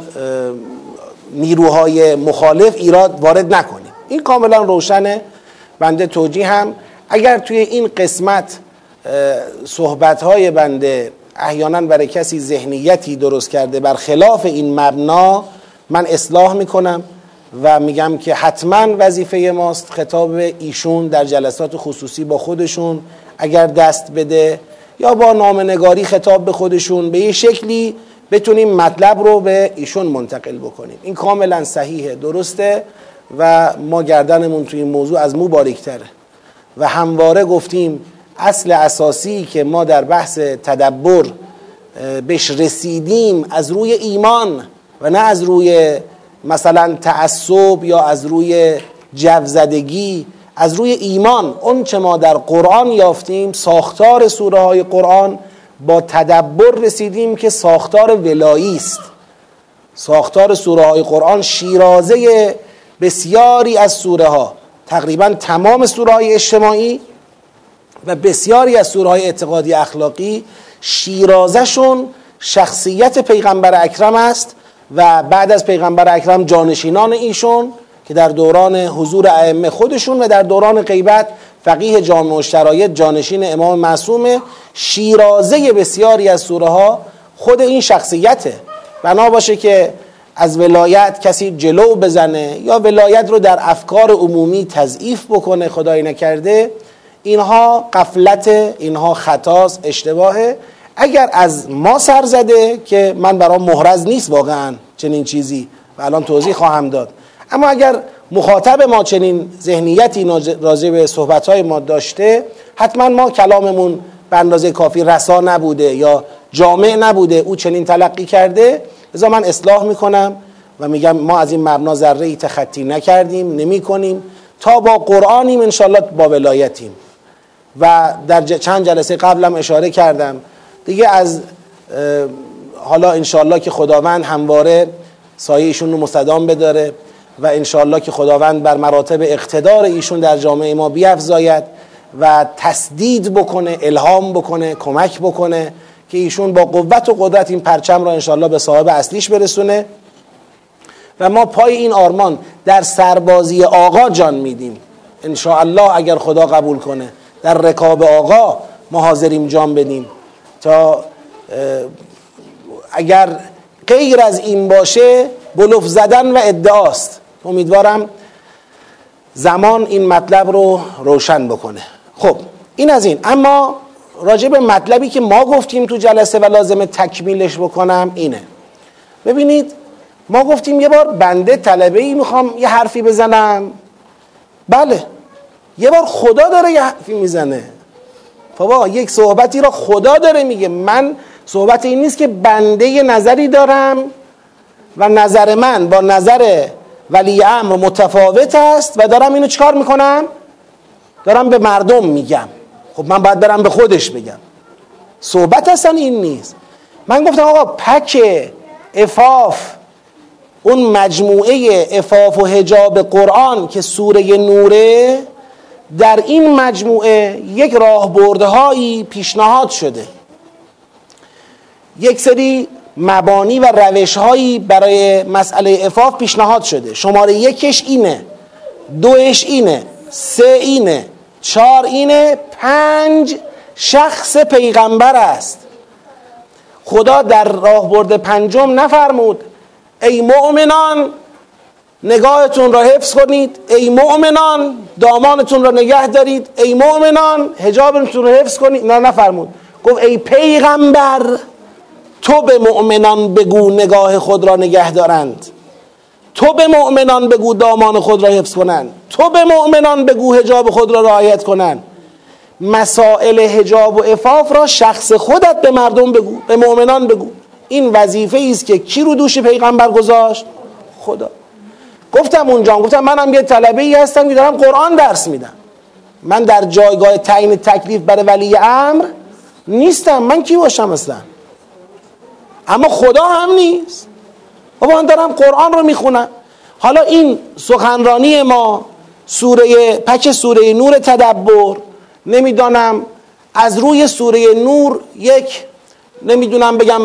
نیروهای مخالف ایراد وارد نکنیم. این کاملا روشنه. بنده توجیه هم اگر توی این قسمت صحبت‌های بنده احیانا برای کسی ذهنیتی درست کرده بر خلاف این مبنا، من اصلاح میکنم و میگم که حتما وظیفه ماست خطاب ایشون در جلسات خصوصی با خودشون اگر دست بده یا با نامه‌نگاری خطاب به خودشون به یه شکلی بتونیم مطلب رو به ایشون منتقل بکنیم. این کاملا صحیحه، درسته و ما گردنمون توی این موضوع از مو باریک‌تره و همواره گفتیم اصل اساسی که ما در بحث تدبر بهش رسیدیم از روی ایمان و نه از روی مثلا تعصب یا از روی جوزدگی، از روی ایمان. اون چه ما در قرآن یافتیم، ساختار سوره های قرآن، با تدبر رسیدیم که ساختار ولایی است. ساختار سوره های قرآن شیرازه بسیاری از سوره ها، تقریبا تمام سوره های اجتماعی و بسیاری از سوره های اعتقادی اخلاقی، شیرازه شون شخصیت پیغمبر اکرم است و بعد از پیغمبر اکرم جانشینان ایشون که در دوران حضور ائمه خودشون و در دوران غیبت فقیه جامع الشرایط جانشین امام معصومه. شیرازه بسیاری از سوره ها خود این شخصیته. بنا باشه که از ولایت کسی جلو بزنه یا ولایت رو در افکار عمومی تضعیف بکنه، خدای نکرده، اینها غفلت، اینها خطاست، اشتباهه. اگر از ما سر زده که من برام محرز نیست واقعا چنین چیزی و الان توضیح خواهم داد، اما اگر مخاطب ما چنین ذهنیتی راجع به صحبت‌های ما داشته، حتما ما کلاممون به اندازه کافی رسا نبوده یا جامع نبوده، او چنین تلقی کرده. لذا من اصلاح میکنم و میگم ما از این مبنا ذره‌ای تخطی نکردیم، نمی کنیم، تا با قرآنیم انشالله با ولایتیم. و در چند جلسه قبلم اشاره کردم دیگه، از حالا انشالله که خداوند همواره سایه ایشون رو مستدام بداره و انشالله که خداوند بر مراتب اقتدار ایشون در جامعه ما بیفزاید و تسدید بکنه، الهام بکنه، کمک بکنه که ایشون با قوت و قدرت این پرچم را انشالله به صاحب اصلیش برسونه و ما پای این آرمان در سربازی آقا جان میدیم انشاءالله. اگر خدا قبول کنه در رکاب آقا ما حاضریم جان بدیم، تا اگر غیر از این باشه بلوف زدن و ادعاست. امیدوارم زمان این مطلب رو روشن بکنه. خب این از این. اما راجع به مطلبی که ما گفتیم تو جلسه و لازمه تکمیلش بکنم اینه. ببینید ما گفتیم یه بار بنده طلبه‌ای میخوام یه حرفی بزنم، بله، یه بار خدا داره یه حرفی میزنه. بابا یک صحبتی را خدا داره میگه. من صحبت این نیست که بنده نظری دارم و نظر من با نظر ولی امر متفاوت است و دارم اینو چیکار میکنم؟ دارم به مردم میگم. خب من باید برم به خودش بگم. صحبت اصلا این نیست. من گفتم آقا پک عفاف، اون مجموعه عفاف و حجاب قرآن که سوره نوره، در این مجموعه یک راهبردهایی پیشنهاد شده، یک سری مبانی و روشهایی برای مسئله عفاف پیشنهاد شده. شماره یکش اینه، دوش اینه، سه اینه، چهار اینه، پنج شخص پیغمبر است. خدا در راهبرد پنجم نفرمود ای مؤمنان نگاهتون را حفظ کنید، ای مؤمنان دامانتون را نگه دارید، ای مؤمنان حجابتون را حفظ کنید. نه نفرمود، گفت ای پیغمبر تو به مؤمنان بگو نگاه خود را نگه دارند، تو به مؤمنان بگو دامان خود را حفظ کنند، تو به مؤمنان بگو حجاب خود را رعایت کنند. مسائل حجاب و عفاف را شخص خودت به مردم بگو، به مؤمنان بگو. این وظیفه است که کی رو دوش پیغمبر گذاشت؟ خدا. گفتم اونجا، گفتم منم یه طلبه ای هستم که دارم قرآن درس میدم، من در جایگاه تعیین تکلیف برای ولی امر نیستم. من کی باشم اصلا؟ اما خدا هم نیست. بابا من دارم قرآن رو میخونم. حالا این سخنرانی ما سوره پک سوره نور تدبر، نمیدانم از روی سوره نور یک نمیدونم بگم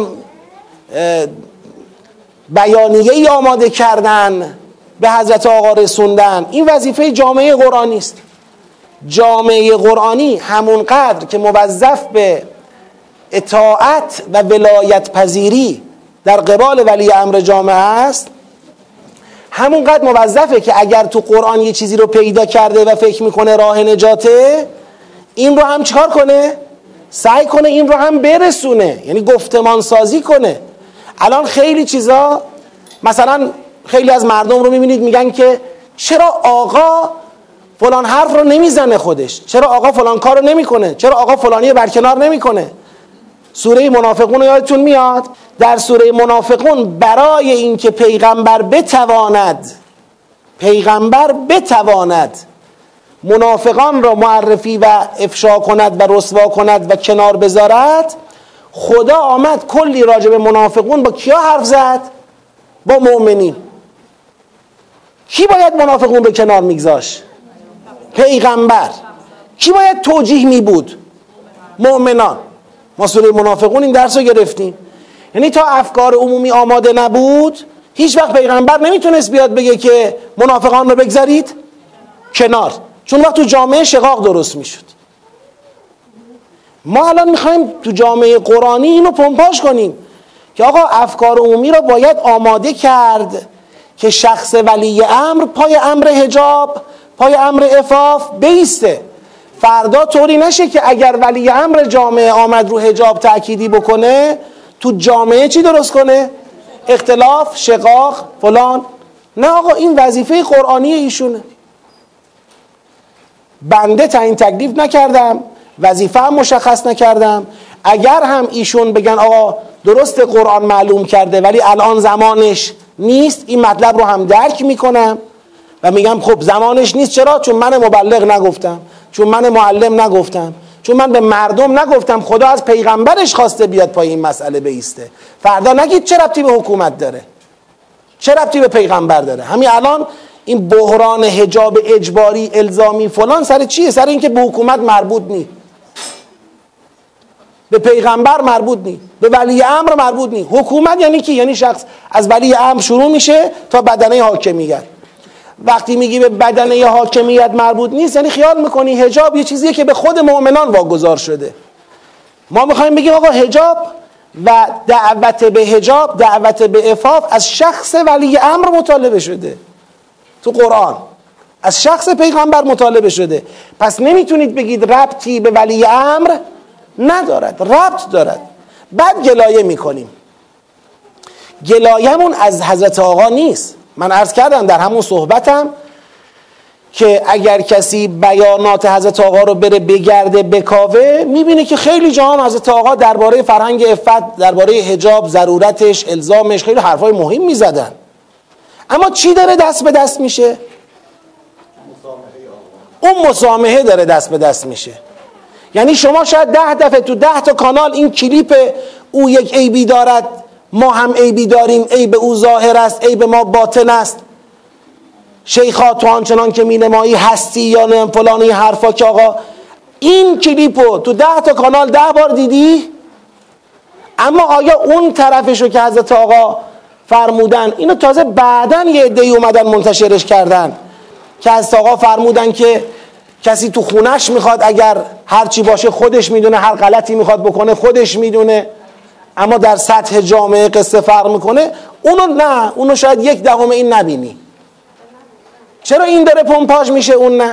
بیانیه‌ای آماده کردن به حضرت آقا رسوندن، این وظیفه جامعه قرآنی است. جامعه قرآنی همون قدر که موظف به اطاعت و ولایت پذیری در قبال ولی امر جامعه است، همونقدر موظفه که اگر تو قرآن یه چیزی رو پیدا کرده و فکر میکنه راه نجاته، این رو هم چیکار کنه؟ سعی کنه این رو هم برسونه، یعنی گفتمان سازی کنه. الان خیلی چیزا، مثلا خیلی از مردم رو میبینید میگن که چرا آقا فلان حرف رو نمیزنه خودش، چرا آقا فلان کار رو نمیکنه، چرا آقا فلانی برکنار نمیکنه. سوره منافقون رو یادتون میاد؟ در سوره منافقون برای اینکه پیغمبر بتواند پیغمبر بتواند منافقان را معرفی و افشا کند و رسوا کند و کنار بذارد، خدا آمد کلی راجع به منافقون با کیا حرف زد؟ با مؤمنین. کی باید منافقون رو کنار میگذاشت؟ پیغمبر. کی باید توجیه می بود؟ مؤمنان. ما سوره منافقون این درس رو گرفتیم. یعنی تا افکار عمومی آماده نبود، هیچ وقت پیغمبر نمیتونست بیاد بگه که منافقان رو بگذارید کنار، چون وقت تو جامعه شقاق درست میشد. ما الان میخوایم تو جامعه قرآنی اینو پمپاژ کنیم که آقا افکار عمومی رو باید آماده کرد که شخص ولی امر پای امر حجاب، پای امر عفاف بیسته. فردا طوری نشه که اگر ولی امر جامعه آمد رو حجاب تأکیدی بکنه، تو جامعه چی درست کنه؟ اختلاف، شقاق، فلان. نه آقا، این وظیفه قرآنی ایشونه. بنده تعیین تکلیف نکردم، وظیفه هم مشخص نکردم. اگر هم ایشون بگن آقا درست قرآن معلوم کرده ولی الان زمانش نیست، این مطلب رو هم درک میکنم و میگم خب زمانش نیست. چرا؟ چون من مبلغ نگفتم، چون من معلم نگفتم، چون من به مردم نگفتم خدا از پیغمبرش خواسته بیاد پای این مسئله بیسته. فردا نگید چه ربطی به حکومت داره، چه ربطی به پیغمبر داره. همین الان این بحران حجاب اجباری الزامی فلان سر چیه؟ سر اینکه به حکومت مربوط نی، به پیغمبر مربوط نی، به ولی امر مربوط نی. حکومت یعنی کی؟ یعنی شخص از ولی امر شروع میشه تا بدنه حاکمیت. وقتی میگی به بدنه حاکمیت مربوط نیست، یعنی خیال میکنی حجاب یه چیزیه که به خود مؤمنان واگذار شده. ما میخوایم بگیم آقا حجاب و دعوت به حجاب، دعوت به عفاف از شخص ولی امر مطالبه شده تو قرآن، از شخص پیغمبر مطالبه شده. پس نمیتونید بگید ربطی به ولی امر ندارد، ربط دارد. بعد گلایه میکنیم. گلایمون از حضرت آقا نیست. من عرض کردم در همون صحبتم که اگر کسی بیانات حضرت آقا رو بره بگرده بکاوه، میبینه که خیلی جا هم حضرت آقا درباره فرهنگ عفت، درباره حجاب، ضرورتش، الزامش، خیلی حرفای مهم میزدن. اما چی داره دست به دست میشه؟ اون مسامحه داره دست به دست میشه. یعنی شما شاید ده دفعه تو ده تا کانال این کلیپ او یک عیبی دارد، ما هم عیبی داریم، عیب او ظاهر است، عیب ما باطن است، شیخا تو آنچنان که مینمایی هستی یا نه فلانی حرفا، که آقا این کلیپو تو ده تا کانال ده بار دیدی، اما آیا اون طرفشو که حضرت آقا فرمودن، اینو تازه بعدن یه عده‌ای اومدن منتشرش کردن که حضرت آقا فرمودن که کسی تو خونش میخواد اگر هرچی باشه خودش میدونه، هر غلطی میخواد بکنه خودش میدونه، اما در سطح جامعه قصه فرق میکنه، اونو نه، اونو شاید یک دهم این نبینی. چرا این داره پمپاژ میشه اون نه؟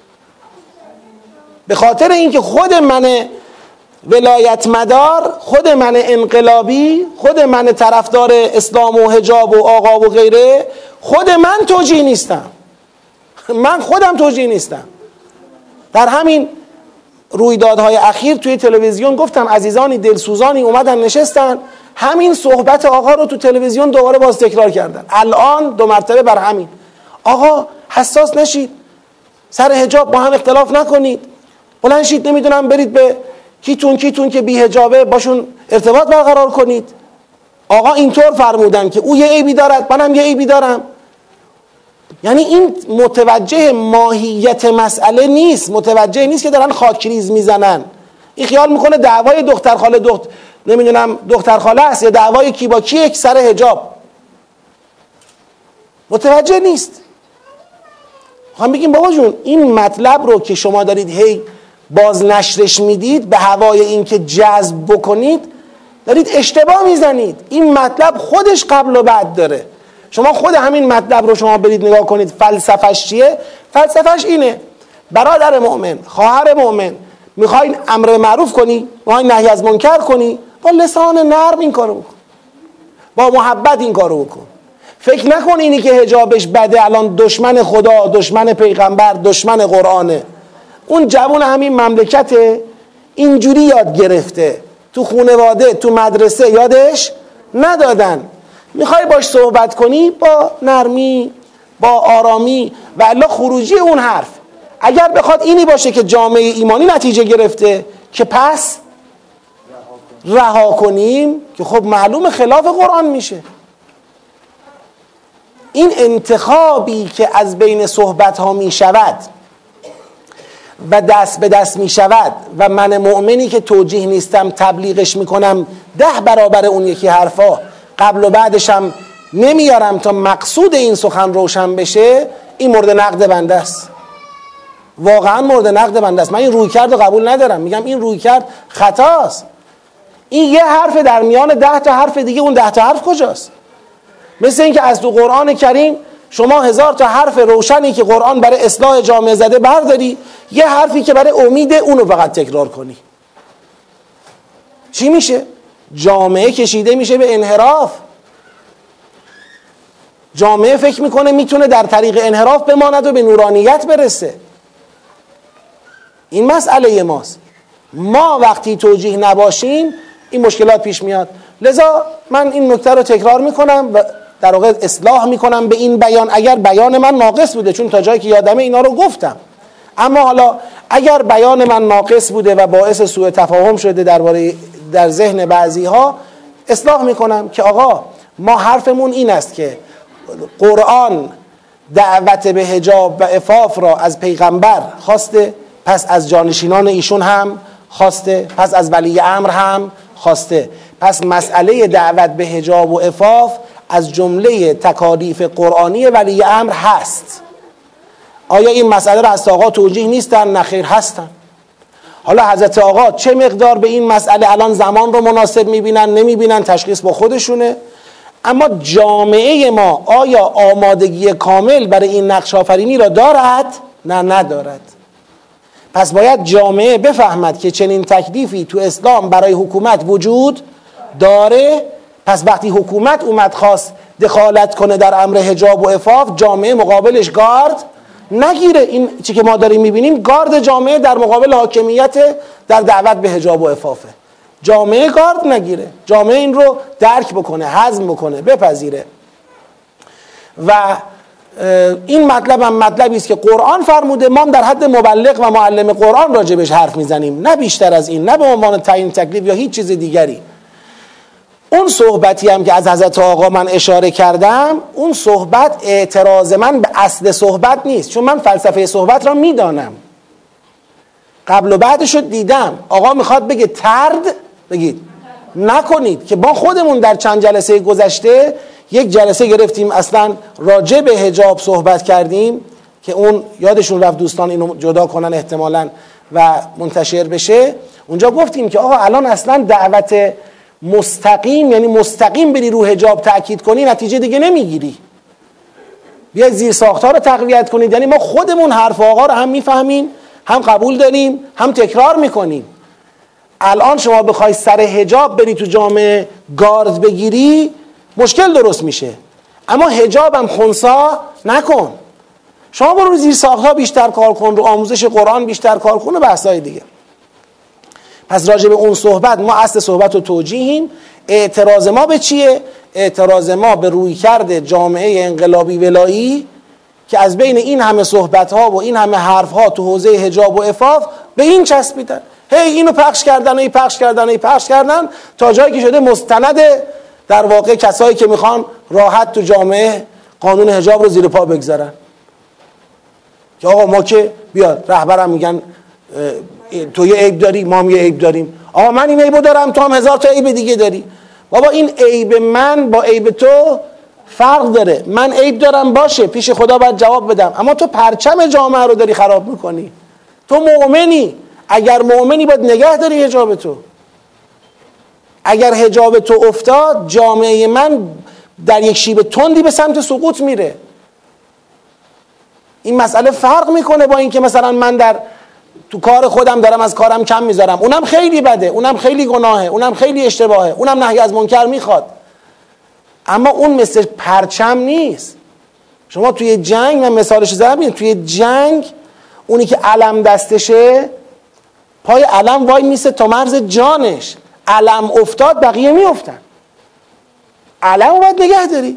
به خاطر اینکه خود من ولایت مدار، خود من انقلابی، خود من طرفدار اسلام و حجاب و آقا و غیره، خود من توجیه نیستم، من خودم توجیه نیستم. در همین رویدادهای اخیر توی تلویزیون گفتم عزیزانی دلسوزانی اومدن نشستن همین صحبت آقا رو تو تلویزیون دوباره باز تکرار کردن، الان دو مرتبه بر همین. آقا حساس نشید، سر حجاب با هم اختلاف نکنید، بلند شید نمیدونم برید به کیتون کیتون که بی حجابه باشون ارتباط برقرار کنید. آقا اینطور فرمودن که او یه عیبی دارد، منم یه عیبی دارم. یعنی این متوجه ماهیت مسئله نیست، متوجه نیست که دارن خاکریز میزنن. این خیال میکنه دعوای دختر خاله دخت نمیدونم دختر خاله است یا دعوای کی با کی سر حجاب. متوجه نیست. میخوام بگیم بابا جون این مطلب رو که شما دارید هی باز نشرش میدید به هوای این که جذب بکنید، دارید اشتباه میزنید. این مطلب خودش قبل و بعد داره. شما خود همین مطلب رو شما برید نگاه کنید فلسفه‌اش چیه؟ فلسفه‌اش اینه: برادر مؤمن، خواهر مؤمن، میخوای امر معروف کنی، میخوای نهی از منکر کنی، با لسان نرم این کارو بکن، با محبت این کارو بکن. فکر نکن اینی که حجابش بده الان دشمن خدا، دشمن پیغمبر، دشمن قرآنه. اون جوان همین مملکت اینجوری یاد گرفته، تو خانواده تو مدرسه یادش ندادن. میخوای باش صحبت کنی با نرمی، با آرامی، و الا خروجی اون حرف اگر بخواد اینی باشه که جامعه ایمانی نتیجه گرفته که پس رها کنیم، که خب معلوم خلاف قرآن میشه. این انتخابی که از بین صحبت ها می شود و دست به دست می شود و من مؤمنی که توجیه نیستم تبلیغش میکنم ده برابر اون یکی حرفا، قبل و بعدشم نمیارم تا مقصود این سخن روشن بشه، این مورد نقد بنده است. واقعا مورد نقد بنده است. من این روی کرد رو قبول ندارم، میگم این روی کرد خطاست. این یه حرف در میان ده تا حرف دیگه، اون ده تا حرف کجاست؟ مثل اینکه از تو قرآن کریم شما هزار تا حرف روشنی که قرآن برای اصلاح جامعه زده برداری، یه حرفی که برای امید اونو فقط تکرار کنی. چی میشه؟ جامعه کشیده میشه به انحراف. جامعه فکر میکنه میتونه در طریق انحراف بماند و به نورانیت برسه. این مسئله ماست. ما وقتی توجیه نباشیم این مشکلات پیش میاد. لذا من این نکته رو تکرار میکنم و در واقع اصلاح میکنم به این بیان اگر بیان من ناقص بوده، چون تا جایی که یادمه اینا رو گفتم. اما حالا اگر بیان من ناقص بوده و باعث سوء تفاهم شده درباره در ذهن بعضی ها، اصلاح میکنم که آقا ما حرفمون این است که قرآن دعوت به حجاب و عفاف را از پیغمبر خواسته، پس از جانشینان ایشون هم خواسته، پس از ولی امر هم خواسته. پس مسئله دعوت به حجاب و عفاف از جمله تکالیف قرآنی ولی امر هست. آیا این مسئله را از آقا توجیه نیستن؟ نخیر هستن. حالا حضرت آقا چه مقدار به این مسئله الان زمان رو مناسب میبینن نمیبینن تشخیص با خودشونه، اما جامعه ما آیا آمادگی کامل برای این نقش آفرینی را دارد؟ نه ندارد. پس باید جامعه بفهمد که چنین تکلیفی تو اسلام برای حکومت وجود داره. پس وقتی حکومت اومد خواست دخالت کنه در امر حجاب و عفاف، جامعه مقابلش گارد نگیره. این چی که ما داریم میبینیم گارد جامعه در مقابل حاکمیت در دعوت به حجاب و عفافه. جامعه گارد نگیره، جامعه این رو درک بکنه، هضم بکنه، بپذیره. و این مطلب هم مطلبی است که قرآن فرموده، ما در حد مبلغ و معلم قرآن راجبش حرف میزنیم، نه بیشتر از این، نه به عنوان تعیین تکلیف یا هیچ چیز دیگری. اون صحبتی هم که از حضرت آقا من اشاره کردم، اون صحبت اعتراض من به اصل صحبت نیست، چون من فلسفه صحبت را میدانم، قبل و بعدش رو دیدم. آقا میخواد بگه ترد بگید نکنید، که ما خودمون در چند جلسه گذشته یک جلسه گرفتیم اصلا راجع به حجاب صحبت کردیم که اون یادشون رفت دوستان اینو جدا کنن احتمالاً و منتشر بشه. اونجا گفتیم که آقا الان اصلا دعوت مستقیم، یعنی مستقیم بری رو حجاب تأکید کنی، نتیجه دیگه نمیگیری. بیاید زیر ساختار رو تقویت کنید. یعنی ما خودمون حرف آقا رو هم میفهمیم، هم قبول داریم، هم تکرار میکنیم. الان شما بخوای سر حجاب بری تو جامعه گارد بگیری، مشکل درست میشه. اما حجاب هم خنثی نکن. شما برو زیر ساختها بیشتر کار کن، رو آموزش قرآن بیشتر کار کن و بحثای دیگه. پس راجع به اون صحبت ما اصل صحبت رو توجیهیم. اعتراض ما به چیه؟ اعتراض ما به رویکرد جامعه انقلابی ولایی که از بین این همه صحبت ها و این همه حرف ها تو حوزه حجاب و عفاف به این چسبیدن. هی اینو پخش کردن، هی پخش کردن، هی پخش کردن تا جایی که شده مستند در واقع کسایی که میخوان راحت تو جامعه قانون حجاب رو زیر پا بگذارن. که آقا ما که بیاد رهبرم میگن تو یه عیب داری، ما هم یه عیب داریم. آقا من این عیبو دارم، تو هم هزار تا عیب دیگه داری. بابا این عیب من با عیب تو فرق داره. من عیب دارم باشه، پیش خدا باید جواب بدم، اما تو پرچم جامعه رو داری خراب میکنی. تو مؤمنی، اگر مؤمنی باید نگه داری حجاب تو. اگر حجاب تو افتاد، جامعه من در یک شیب تندی به سمت سقوط میره. این مسئله فرق میکنه با این که مثلا من در تو کار خودم دارم از کارم کم میذارم، اونم خیلی بده، اونم خیلی گناهه، اونم خیلی اشتباهه، اونم نهی از منکر میخواد، اما اون مثل پرچم نیست. شما توی جنگ، من مثالش زدم، توی جنگ اونی که علم دستشه پای علم وای میسه تا مرز جانش، علم افتاد بقیه میافتن. علم رو باید نگه داری.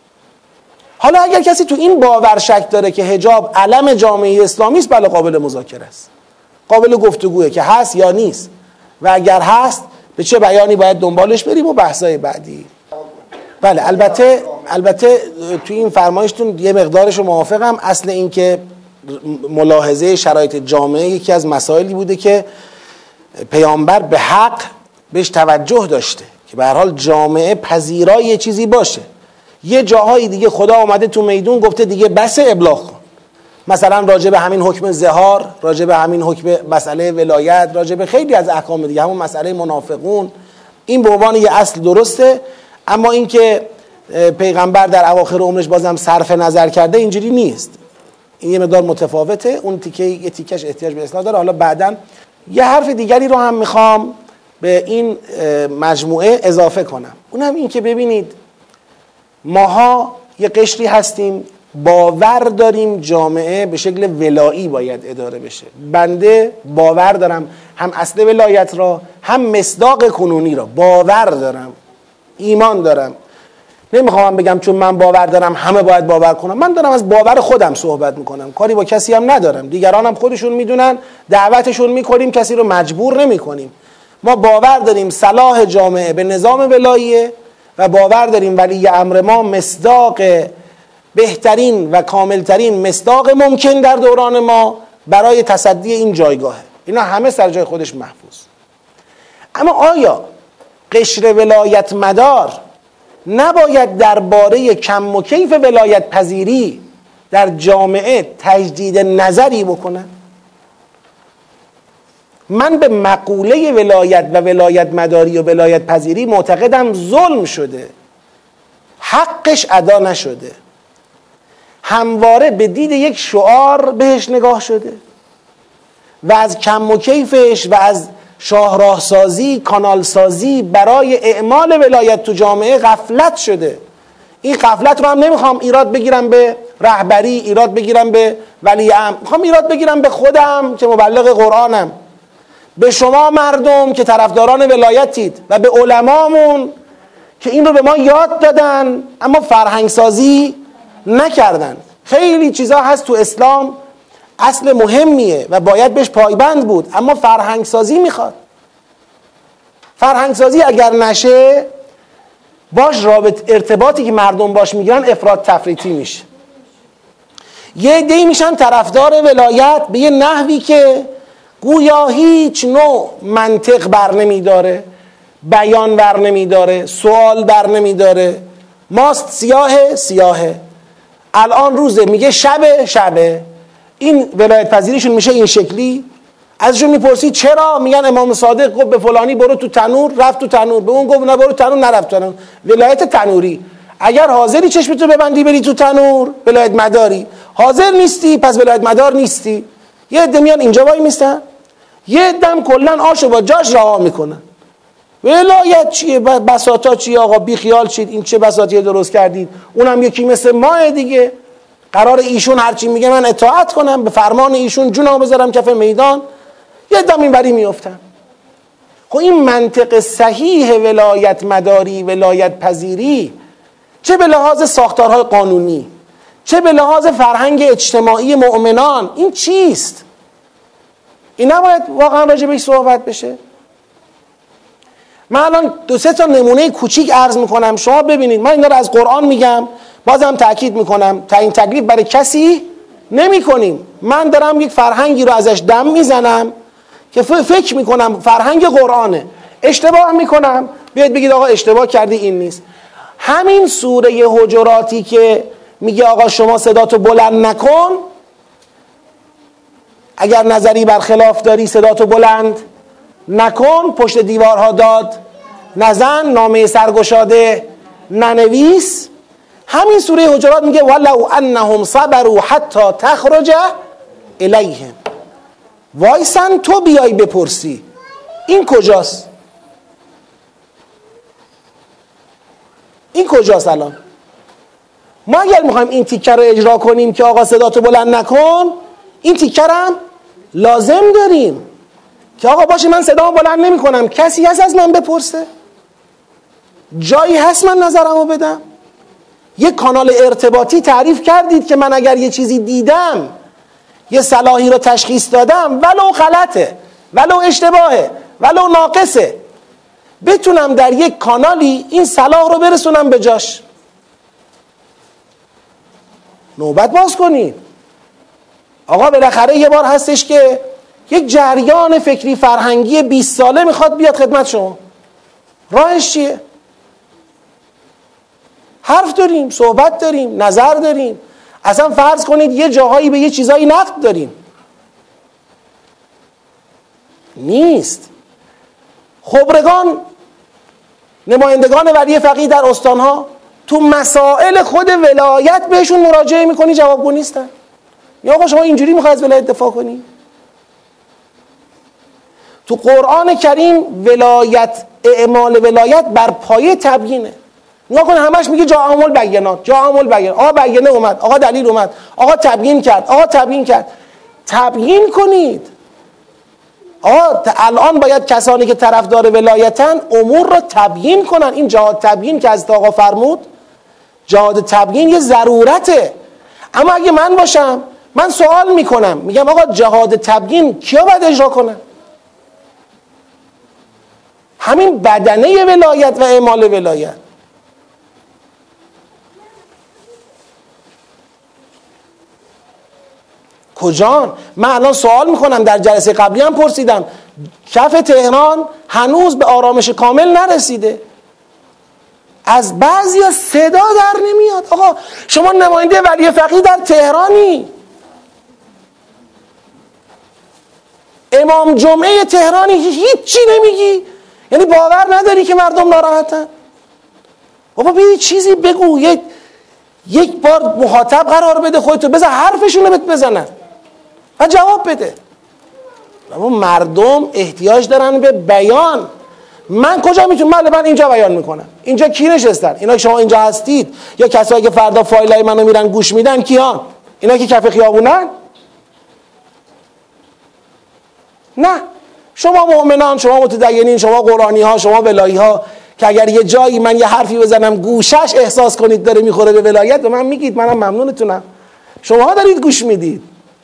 حالا اگر کسی تو این باور شک داره که حجاب علم جامعه اسلامی است، بله قابل مذاکره است، قابل گفتگوه که هست یا نیست، و اگر هست به چه بیانی باید دنبالش بریم و بحثای بعدی. بله البته البته تو این فرمایشتون یه مقدارش رو موافقم. اصل این که ملاحظه شرایط جامعه یکی از مسائلی بوده که پیامبر به حق بهش توجه داشته که به هر حال جامعه پذیرای یه چیزی باشه. یه جاهای دیگه خدا آمده تو میدون گفته دیگه بس، ابلاغ کن. مثلا راجع به همین حکم زهار، راجع به همین حکم مسئله ولایت، راجع به خیلی از احکام دیگه، همون مسئله منافقون، این به عنوان یه اصل درسته. اما این که پیغمبر در اواخر عمرش بازم صرف نظر کرده، اینجوری نیست. این یه مقدار متفاوته. اون تیکه یه تیکش احتیاج به اصلاح داره. حالا بعداً یه حرف دیگری رو هم میخوام به این مجموعه اضافه کنم. اونم این که ببینید ماها یه قشری هستیم باور داریم جامعه به شکل ولایی باید اداره بشه. بنده باور دارم هم اصل ولایت را هم مصداق کنونی را باور دارم، ایمان دارم. نمیخوام بگم چون من باور دارم همه باید باور کنم. من دارم از باور خودم صحبت میکنم، کاری با کسی هم ندارم. دیگران هم خودشون میدونن، دعوتشون میکنیم، کسی رو مجبور نمیکنیم. ما باور داریم صلاح جامعه به نظام ولاییه و باور داریم ولی امر ما مصداق بهترین و کاملترین مصداق ممکن در دوران ما برای تصدی این جایگاهه. اینا همه سر جای خودش محفوظ. اما آیا قشر ولایت مدار نباید درباره کم و کیف ولایت پذیری در جامعه تجدید نظری بکنه؟ من به مقوله ولایت و ولایت مداری و ولایت پذیری معتقدم ظلم شده، حقش ادا نشده، همواره به دید یک شعار بهش نگاه شده و از کم و کیفش و از شاهراه سازی، کانال سازی برای اعمال ولایت تو جامعه غفلت شده. این غفلت رو هم نمیخوام ایراد بگیرم به رهبری ایراد بگیرم به ولی امر، میخوام ایراد بگیرم به خودم که مبلغ قرآنم، به شما مردم که طرفداران ولایتید و به علمامون که این رو به ما یاد دادن اما فرهنگ سازی نکردن. خیلی چیزا هست تو اسلام اصل مهمیه و باید بهش پایبند بود، اما فرهنگ سازی میخواد. فرهنگ سازی اگر نشه باش رابط ارتباطی که مردم باش میگیرن افراط تفریطی میشه. یه عده‌ای میشن طرفدار ولایت به یه نحوی که گویا هیچ نوع منطق بر نمیداره، بیان بر نمیداره، سوال بر نمیداره. ماست سیاهه سیاهه، الان روزه میگه شبه شبه. این ولایت پذیریشون میشه این شکلی. ازشون میپرسی چرا؟ میگن امام صادق گفت به فلانی برو تو تنور، رفت تو تنور، به اون گفت نه برو تنور، نرفت تنور. ولایت تنوری. اگر حاضری چشمتو ببندی بری تو تنور ولایت مداری، حاضر نیستی پس ولایت مدار نیستی. یه عده میان اینجا وای میستن، یه عده هم کلا آشو با جاش رها میکنن. ولایت چیه؟ بساطا چیه؟ آقا بی خیال شید، این چه بساطی درست کردید؟ اونم یکی مثل ماه دیگه، قرار ایشون هرچی میگه من اطاعت کنم، به فرمان ایشون جونمو بذارم کف میدان. یه دم اینوری میافتن. خب این منطق صحیح ولایت مداری، ولایت پذیری، چه به لحاظ ساختارهای قانونی چه به لحاظ فرهنگ اجتماعی مؤمنان، این چیست؟ این نباید واقعا راجع بهش صحبت بشه؟ من الان دو سه تا نمونه کوچیک عرض میکنم، شما ببینید. من اینا رو از قرآن میگم، بازم تاکید میکنم تعیین تکلیف برای کسی نمی کنیم. من دارم یک فرهنگی رو ازش دم میزنم که فکر میکنم فرهنگ قرآنه. اشتباه میکنم بیاید بگید آقا اشتباه کردی، این نیست. همین سوره حجراتی که میگه آقا شما صداتو بلند نکن، اگر نظری برخلاف داری صداتو بلند نکن، پشت دیوارها داد نزن، نامه سرگشاده ننویس. همین سوره حجرات میگه ولو انهم صبروا حتی تخرج الیهم. وایسن تو بیای بپرسی. این کجاست؟ این کجاست الان؟ ما اگر میخوایم این تیکه رو اجرا کنیم که آقا صداتو بلند نکن، این تیکه رو هم لازم داریم که آقا باشه من صدامو بلند نمی کنم، کسی هست از من بپرسه؟ جایی هست من نظرمو بدم؟ یک کانال ارتباطی تعریف کردید که من اگر یه چیزی دیدم، یه صلاحی رو تشخیص دادم، ولو غلطه، ولو اشتباهه، ولو ناقصه، بتونم در یک کانالی این صلاح رو برسونم به جاش. نوبت باز کنید. آقا بالاخره یه بار هستش که یک جریان فکری فرهنگی بیست ساله میخواد بیاد خدمت شما. راهش چیه؟ حرف داریم، صحبت داریم، نظر داریم. اصلا فرض کنید یه جاهایی به یه چیزایی نقد داریم. نیست. خبرگان، نمایندگان ولی فقیه در استانها، تو مسائل خود ولایت بهشون مراجعه میکنی جوابگو نیستن. یا آقا شما اینجوری میخوای از ولایت دفاع کنی؟ تو قرآن کریم ولایت، اعمال ولایت بر پایه تبیینه. نگاه کن همش میگه جاء البینات، جاء البینات. آقا بیانه اومد، آقا دلیل اومد، آقا تبیین کرد، آقا تبیین کرد. تبیین کنید. آقا الان باید کسانی که طرفدار ولایتن امور رو تبیین کنن. این جهاد تبیین که از آقا فرمود، جهاد تبیین یه ضرورته. اما اگه من باشم، من سوال میکنم، میگم آقا جهاد تبیین کیا باید اجرا کنن؟ همین بدنه ولایت و اعمال ولایت. کجان؟ من الان سوال میکنم، در جلسه قبلی هم پرسیدم، کف تهران هنوز به آرامش کامل نرسیده. از بعضی صدا در نمیاد. آقا شما نماینده ولی فقیه در تهرانی، امام جمعه تهرانی، هیچی نمیگی؟ یعنی باور نداری که مردم ناراحتن؟ بابا بیا چیزی بگو، یک یک بار مخاطب قرار بده، خودتو بذار حرفشون رو بزنن و جواب بده. اما مردم احتیاج دارن به بیان. من کجا میتونم؟ بله من اینجا بیان میکنم. اینجا کی نشستن؟ اینا که شما اینجا هستید یا کسایی که فردا فایلای منو میرن گوش میدن کیان؟ اینا که کف خیابونن؟ نه، شما مؤمنان، شما متدینین، شما قرآنی ها، شما ولایی ها که اگر یه جایی من یه حرفی بزنم گوشش احساس کنید داره میخوره به ولایت و من میگید، منم ممنونتونم. شما دارید گوش میدید.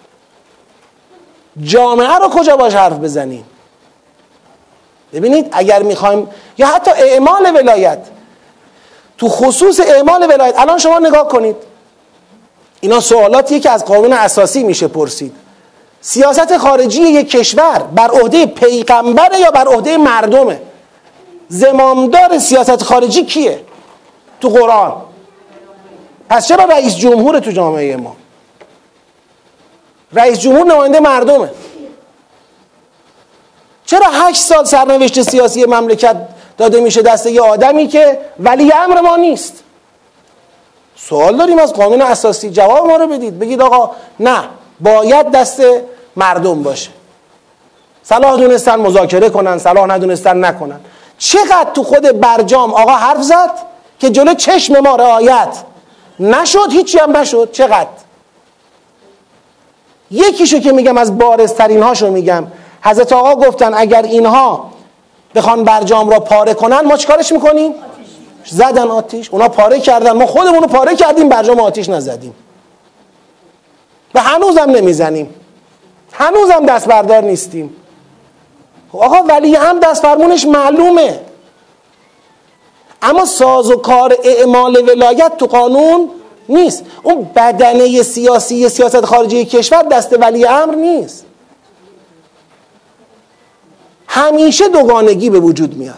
جامعه رو کجا باش حرف بزنیم؟ ببینید اگر میخوایم، یا حتی اعمال ولایت، تو خصوص اعمال ولایت الان شما نگاه کنید، اینا سوالاتیه که از قانون اساسی میشه پرسید. سیاست خارجی یک کشور بر عهده پیغمبره یا بر عهده مردمه؟ زمامدار سیاست خارجی کیه تو قرآن؟ پس چرا رئیس جمهور تو جامعه ما؟ رئیس جمهور نماینده مردمه. چرا هشت سال سرنوشت سیاسی مملکت داده میشه دست یه آدمی که ولی امر ما نیست؟ سوال داریم از قانون اساسی، جواب ما رو بدید. بگید آقا نه، باید دست مردم باشه. صلاح دونستن مذاکره کنن، صلاح ندونستن نکنن. چقدر تو خود برجام آقا حرف زد که جلو چشم ما رعایت نشد، هیچی هم نشد. چقدر؟ یکیشو که میگم، از بارزترین هاشو میگم، حضرت آقا گفتن اگر اینها بخوان برجام را پاره کنن ما چیکارش میکنیم؟ زدن آتیش. اونا پاره کردن، ما خودمونو پاره کردیم، برجام آتیش نزدیم و هنوزم نمیزنیم، هنوزم دست بردار نیستیم. آقا ولی هم دست فرمونش معلومه، اما ساز و کار اعمال ولایت تو قانون نیست. اون بدنه سیاسی سیاست خارجی کشور دست ولی امر نیست. همیشه دوگانگی به وجود میاد،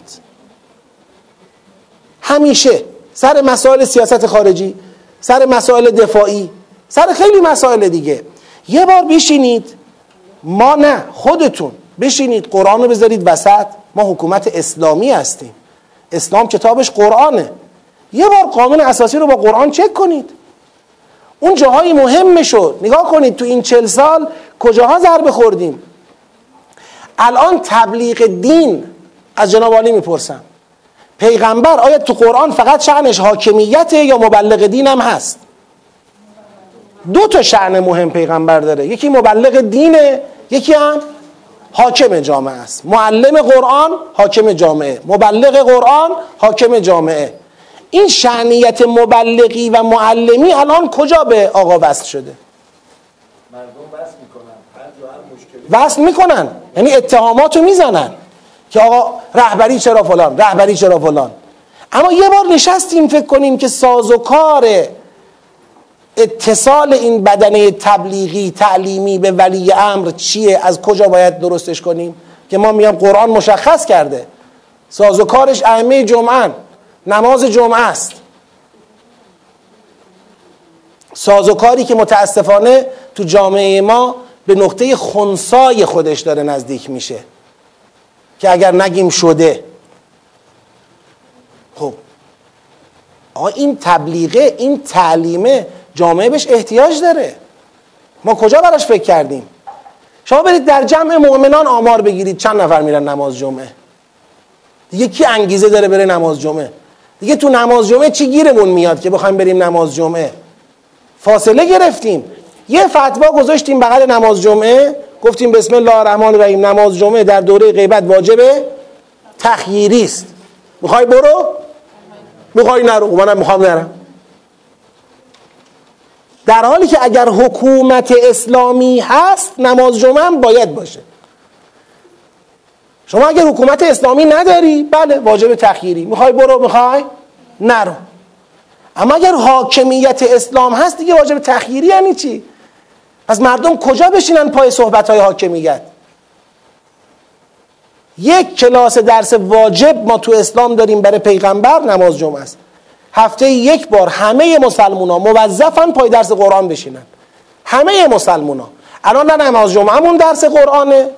همیشه، سر مسائل سیاست خارجی، سر مسائل دفاعی، سر خیلی مسائل دیگه. یه بار بشینید، ما نه، خودتون بشینید قرآن رو بذارید وسط. ما حکومت اسلامی هستیم، اسلام کتابش قرآنه. یه بار قانون اساسی رو با قرآن چک کنید. اون جاهای مهمشو نگاه کنید. تو این چل سال کجاها ضربه خوردیم؟ الان تبلیغ دین، از جناب عالی میپرسم، پیغمبر آیا تو قرآن فقط شأنش حاکمیته یا مبلغ دین هم هست؟ دو تا شأن مهم پیغمبر داره، یکی مبلغ دینه، یکی هم حاکم جامعه است. معلم قرآن حاکم جامعه، مبلغ قرآن حاکم جامعه. این شأنیت مبلغی و معلمی الان کجا به آقا وصل شده؟ مردم وصل میکنن، هر جا هر مشکلی وصل میکنن، یعنی اتهاماتو میزنن که آقا رهبری چرا فلان، رهبری چرا فلان. اما یه بار نشستیم فکر کنیم که سازوکار اتصال این بدنه تبلیغی تعلیمی به ولی امر چیه، از کجا باید درستش کنیم؟ که ما میگم قرآن مشخص کرده سازوکارش ائمه جمعه، نماز جمعه است. سازوکاری که متاسفانه تو جامعه ما به نقطه خنثای خودش داره نزدیک میشه که اگر نگیم شده. خب آقا این تبلیغه، این تعلیمه، جامعه بهش احتیاج داره. ما کجا براش فکر کردیم؟ شما برید در جمع مؤمنان آمار بگیرید چند نفر میرن نماز جمعه. دیگه کی انگیزه داره بره نماز جمعه؟ دیگه تو نماز جمعه چی گیرمون میاد که بخوایم بریم نماز جمعه؟ فاصله گرفتیم، یه فتوا گذاشتیم بغل نماز جمعه، گفتیم بسم الله الرحمن الرحیم، نماز جمعه در دوره غیبت واجبه تخییری است. میخوای برو، میخوای نرو، منم میخوام نرم. در حالی که اگر حکومت اسلامی هست نماز جمعه هم باید باشه. شما اگر حکومت اسلامی نداری، بله واجب تخییری، میخوای برو، میخوای نرو. اما اگر حاکمیت اسلام هست دیگه واجب تخییری یعنی چی؟ پس مردم کجا بشینن پای صحبت‌های حاکمیت؟ یک کلاس درس واجب ما تو اسلام داریم برای پیغمبر، نماز جمعه است. هفته یک بار همه مسلمونا موظفن پای درس قرآن بشینن، همه مسلمونا. الان نه نماز جمعهمون درس قرآنه،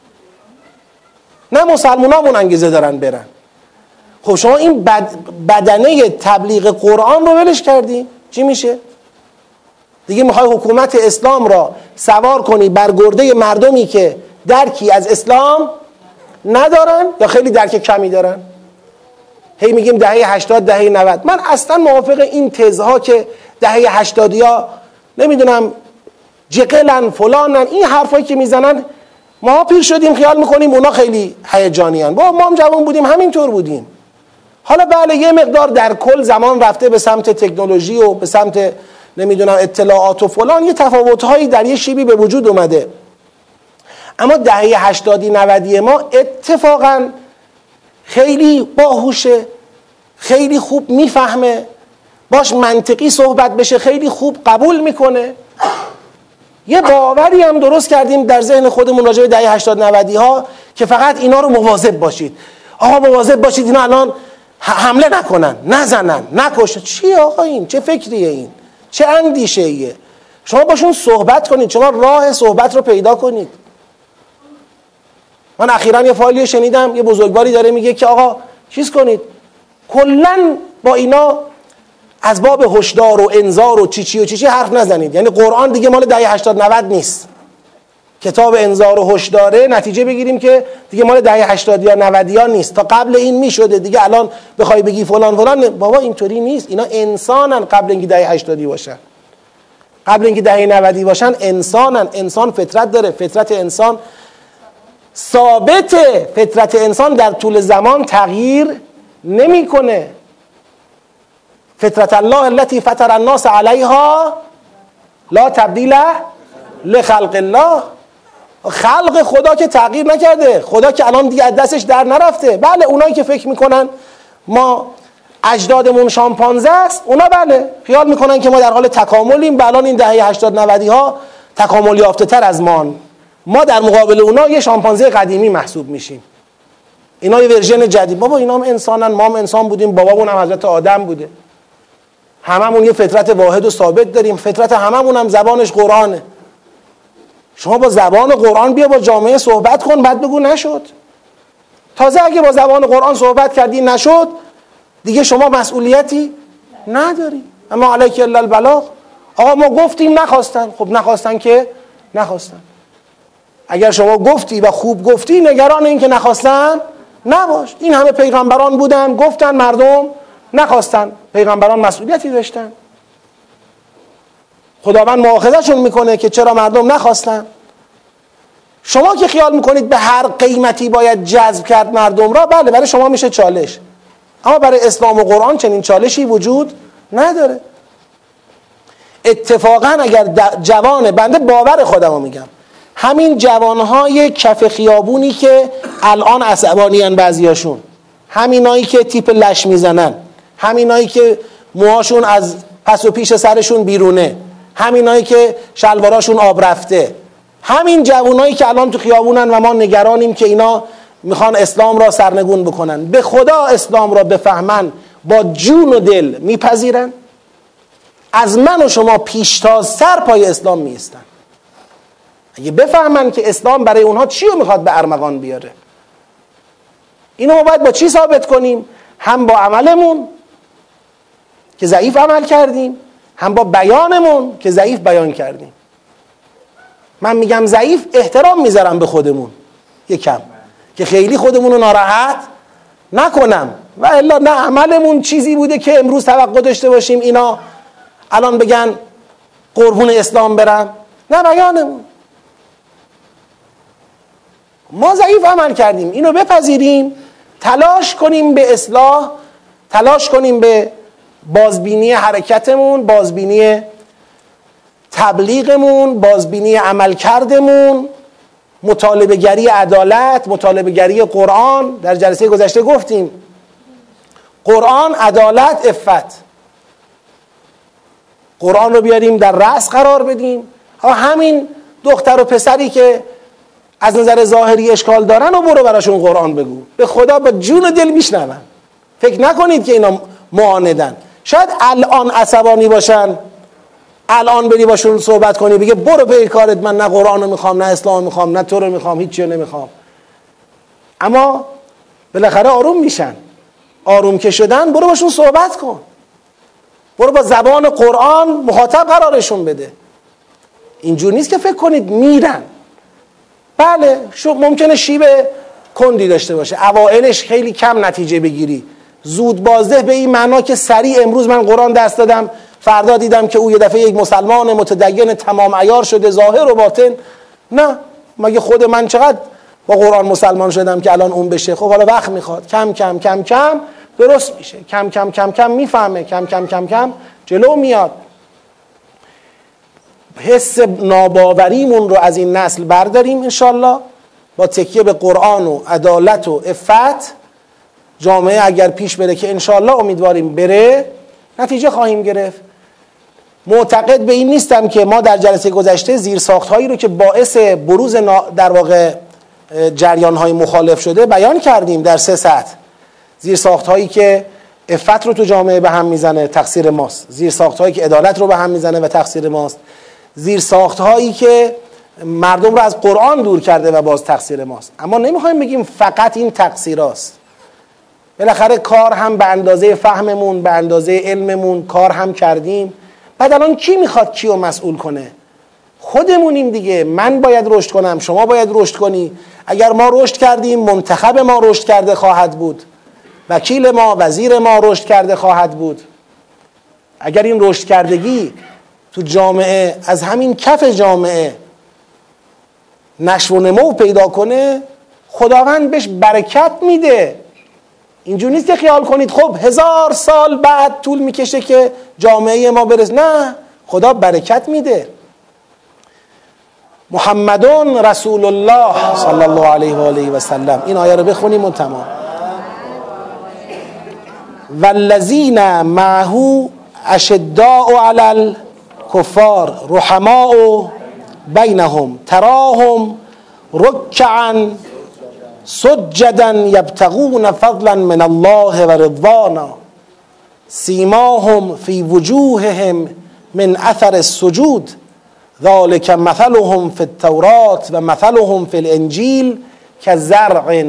نه مسلمونامون انگیزه دارن برن. خب شما این بد بدنه تبلیغ قرآن رو ولش کردی، چی میشه؟ دیگه میخوای حکومت اسلام را سوار کنی بر گرده مردمی که درکی از اسلام ندارن یا خیلی درک کمی دارن؟ هی میگیم دهه هشتاد دهه نود. من اصلا موافق این تزها که دهه هشتادی ها نمیدونم جقلن فلانن، این حرفایی که میزنن، ما پیر شدیم خیال میکنیم اونا خیلی هیجانیان. با ما هم جوان بودیم همینطور بودیم. حالا بله یه مقدار در کل زمان رفته به سمت تکنولوژی و به سمت نمیدونم اطلاعات و فلان، یه تفاوت‌هایی در یه شیبی به وجود اومده، اما دهه هشتادی نودی ما اتفاقا خیلی باهوشه، خیلی خوب میفهمه، باش منطقی صحبت بشه خیلی خوب قبول میکنه. یه باوری هم درست کردیم در ذهن خودمون راجع به دهه هشتاد نودی ها که فقط اینا رو مواظب باشید. آقا مواظب باشید اینا الان حمله نکنن، نزنن، نکشن. چی آقا این؟ چه فکریه این؟ چه اندیشه ایه؟ شما باشون صحبت کنید، شما راه صحبت رو پیدا کنید. من اخیراً یه فایلی شنیدم، یه بزرگواری داره میگه که آقا چیز کنید، کلاً با اینا از باب هشدار و انذار و چی چی و چی چی حرف نزنید. یعنی قرآن دیگه مال دهه هشتاد نود نیست. کتاب انذار و هشداره، نتیجه بگیریم که دیگه مال دهه هشتاد یا نود یا نیست. تا قبل این میشده دیگه، الان بخوای بگی فلان فلان، بابا اینطوری نیست. اینا انسانن قبل اینکه دهه هشتادی باشن، قبل اینکه دهه نودی باشن انسانن. انسان فطرت داره، فطرت انسان ثابته، فطرت انسان در طول زمان تغییر نمیکنه. فطرت الله التي فطر الناس علیها لا تبدیل لخلق الله. خلق خدا که تغییر نکرده، خدا که الان دیگه از دستش در نرفته. بله اونایی که فکر میکنن ما اجدادمون شامپانزه است، اونا بله خیال میکنن که ما در حال تکاملیم، بله الان این دهه هشتاد نودی ها تکامل یافته تر از ما، ما در مقابل اونا یه شامپانزه قدیمی محسوب میشیم، اینا یه ورژن جدید. بابا اینا هم انسانن، ما هم انسان بودیم، بابامون هم حضرت آدم بوده، هممون یه فطرت واحد و ثابت داریم، فطرت هممون هم زبانش قرآنه. شما با زبان قرآن بیا با جامعه صحبت کن، بعد بگو نشد. تازه اگه با زبان قرآن صحبت کردی نشد، دیگه شما مسئولیتی نداری. اما علیک الا البلاغ. آقا ما گفتیم نخواستن، خب نخواستن که نخواستن. اگر شما گفتی و خوب گفتی، نگران این که نخواستن نباش. این همه پیغمبران بودن گفتن، مردم نخواستن، پیغمبران مسئولیتی داشتن، خداوند مؤاخذه‌شون میکنه که چرا مردم نخواستن. شما که خیال میکنید به هر قیمتی باید جذب کرد مردم را، بله برای شما میشه چالش، اما برای اسلام و قرآن چنین چالشی وجود نداره. اتفاقا اگر جوان بنده باور خودمو میگم، همین جوانهای کف خیابونی که الان عصبانیان بعضیاشون، همینایی که تیپ لش میزنن، همینایی که موهاشون از پس و پیش سرشون بیرونه، همینایی که شلواراشون آب رفته، همین جوانایی که الان تو خیابونن و ما نگرانیم که اینا میخوان اسلام را سرنگون بکنن، به خدا اسلام را بفهمن با جون و دل میپذیرن؟ از من و شما پیشتازتر پای اسلام میستن. اگه بفهمن که اسلام برای اونها چی رو میخواد به ارمغان بیاره، اینو ما باید با چی ثابت کنیم؟ هم با عملمون که ضعیف عمل کردیم، هم با بیانمون که ضعیف بیان کردیم. من میگم ضعیف، احترام میذارم به خودمون یکم که خیلی خودمون رو ناراحت نکنم، و الا نه عملمون چیزی بوده که امروز توقع داشته باشیم اینا الان بگن قربون اسلام برم، نه بیانمون. ما ضعیف عمل کردیم، اینو بپذیریم، تلاش کنیم به اصلاح، تلاش کنیم به بازبینی حرکتمون، بازبینی تبلیغمون، بازبینی عملکردمون، مطالبه گری عدالت، مطالبه گری قرآن. در جلسه گذشته گفتیم قرآن، عدالت، عفت. قرآن رو بیاریم در رأس قرار بدیم. همین دختر و پسری که از نظر ظاهری اشکال دارن و برو براشون قرآن بگو، به خدا با جون و دل میشنون. فکر نکنید که اینا معاندن. شاید الان عصبانی باشن، الان بری باشون صحبت کنی بگه برو پی کارت، من نه قرآن رو میخوام، نه اسلام میخوام، نه تو رو میخوام، هیچی رو نمیخوام. اما بالاخره آروم میشن. آروم که شدن، برو باشون صحبت کن، برو با زبان قرآن مخاطب قرارشون بده. اینجور نیست که فکر کنید میرن. بله ممکنه شیب کندی داشته باشه، اوائلش خیلی کم نتیجه بگیری، زود بازده به این معنا که سریع امروز من قرآن دست دادم فردا دیدم که او یه دفعه یک مسلمان متدین تمام عیار شده ظاهر و باطن. نه، مگه خود من چقدر با قرآن مسلمان شدم که الان اون بشه؟ خب حالا وقت میخواد، کم کم کم کم درست میشه، کم کم کم کم میفهمه، کم کم کم کم جلو میاد. حس ناباوریمون رو از این نسل برداریم انشالله، با تکیه به قرآن و عدالت و عفت جامعه اگر پیش بره که انشالله امیدواریم بره، نتیجه خواهیم گرفت. معتقد به این نیستم که ما در جلسه گذشته زیرساخت‌هایی رو که باعث بروز در واقع جریان‌های مخالف شده بیان کردیم در سه سطح. زیرساخت‌هایی که عفت رو تو جامعه به هم میزنه تقصیر ماست، زیرساخت‌هایی که عدالت رو به هم میزنه و تقصیر ماست، زیرساخت‌هایی که مردم رو از قرآن دور کرده و باز تقصیر ماست. اما نمیخوایم بگیم فقط این تقصیراست. بالاخره کار هم به اندازه فهممون، به اندازه علممون کار هم کردیم. بعد الان کی میخواد کیو مسئول کنه؟ خودمونیم دیگه. من باید رشد کنم، شما باید رشد کنی. اگر ما رشد کردیم منتخب ما رشد کرده خواهد بود، وکیل ما، وزیر ما رشد کرده خواهد بود. اگر این رشد کردگی تو جامعه از همین کف جامعه نشو و نمو پیدا کنه، خداوند بهش برکت میده. اینجور نیست که خیال کنید خب هزار سال بعد طول میکشه که جامعه ما برسه. نه، خدا برکت میده. محمدون رسول الله صلی الله علیه و آله و سلم. این آیه رو بخونیم و تمام. والذین معه اشداء علی الکفار رحماء بینهم تراهم رکعا سجدا یبتغون فضلا من الله و رضوانا سیماهم فی وجوههم من اثر السجود ذلك مثلهم فی التوراة و مثلهم فی الانجیل کزرع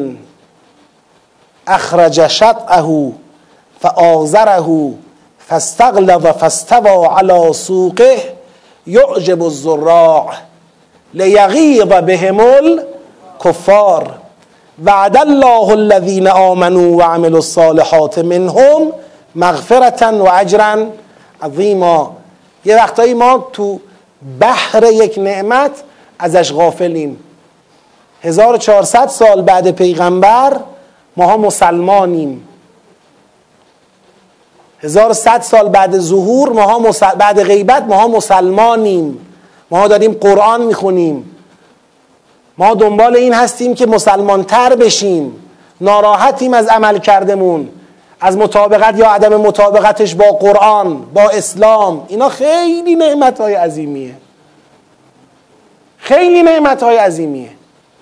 اخرج شطأه فآزره فاستغلظ فاستوى على سوقه يعجب الزراع لیغیظ بهم الکفار وعد الله الذين آمنوا وعملوا الصالحات منهم مغفرة و اجرا عظیما. یه وقتایی ما تو بحر یک نعمت ازش غافلیم. هزار و چهارصد سال بعد پیغمبر ماها مسلمانیم. هزار و صد سال بعد ظهور ماها مسل... بعد غیبت ماها مسلمانیم. ماها داریم قرآن میخونیم. ما دنبال این هستیم که مسلمان تر بشیم. ناراحتیم از عمل کردمون، از مطابقت یا عدم مطابقتش با قرآن، با اسلام. اینا خیلی نعمتهای عظیمیه، خیلی نعمتهای عظیمیه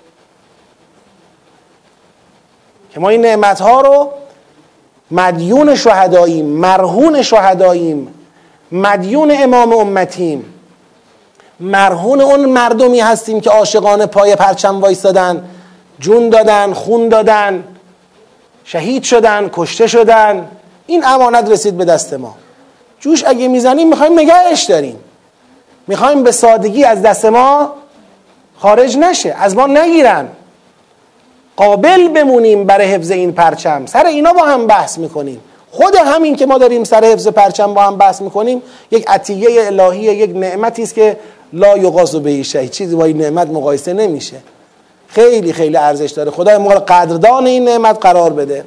که ما این نعمتها رو مدیون شهداییم، مرهون شهداییم، مدیون امام امتیم، مرهون اون مردمی هستیم که عاشقانه پای پرچم وایستادن، جون دادن، خون دادن، شهید شدن، کشته شدن. این امانت رسید به دست ما. جوش اگه میزنیم میخوایم نگهش داریم، میخوایم به سادگی از دست ما خارج نشه، از ما نگیرن، قابل بمونیم برای حفظ این پرچم. سر اینا با هم بحث میکنیم. خود همین که ما داریم سر حفظ پرچم با هم بحث میکنیم یک عطیه الهیه، یک نعمتی است که لا یقاس به شیء، چیزی با این نعمت مقایسه نمیشه. خیلی خیلی ارزش داره. خدای ما رو قدردان این نعمت قرار بده.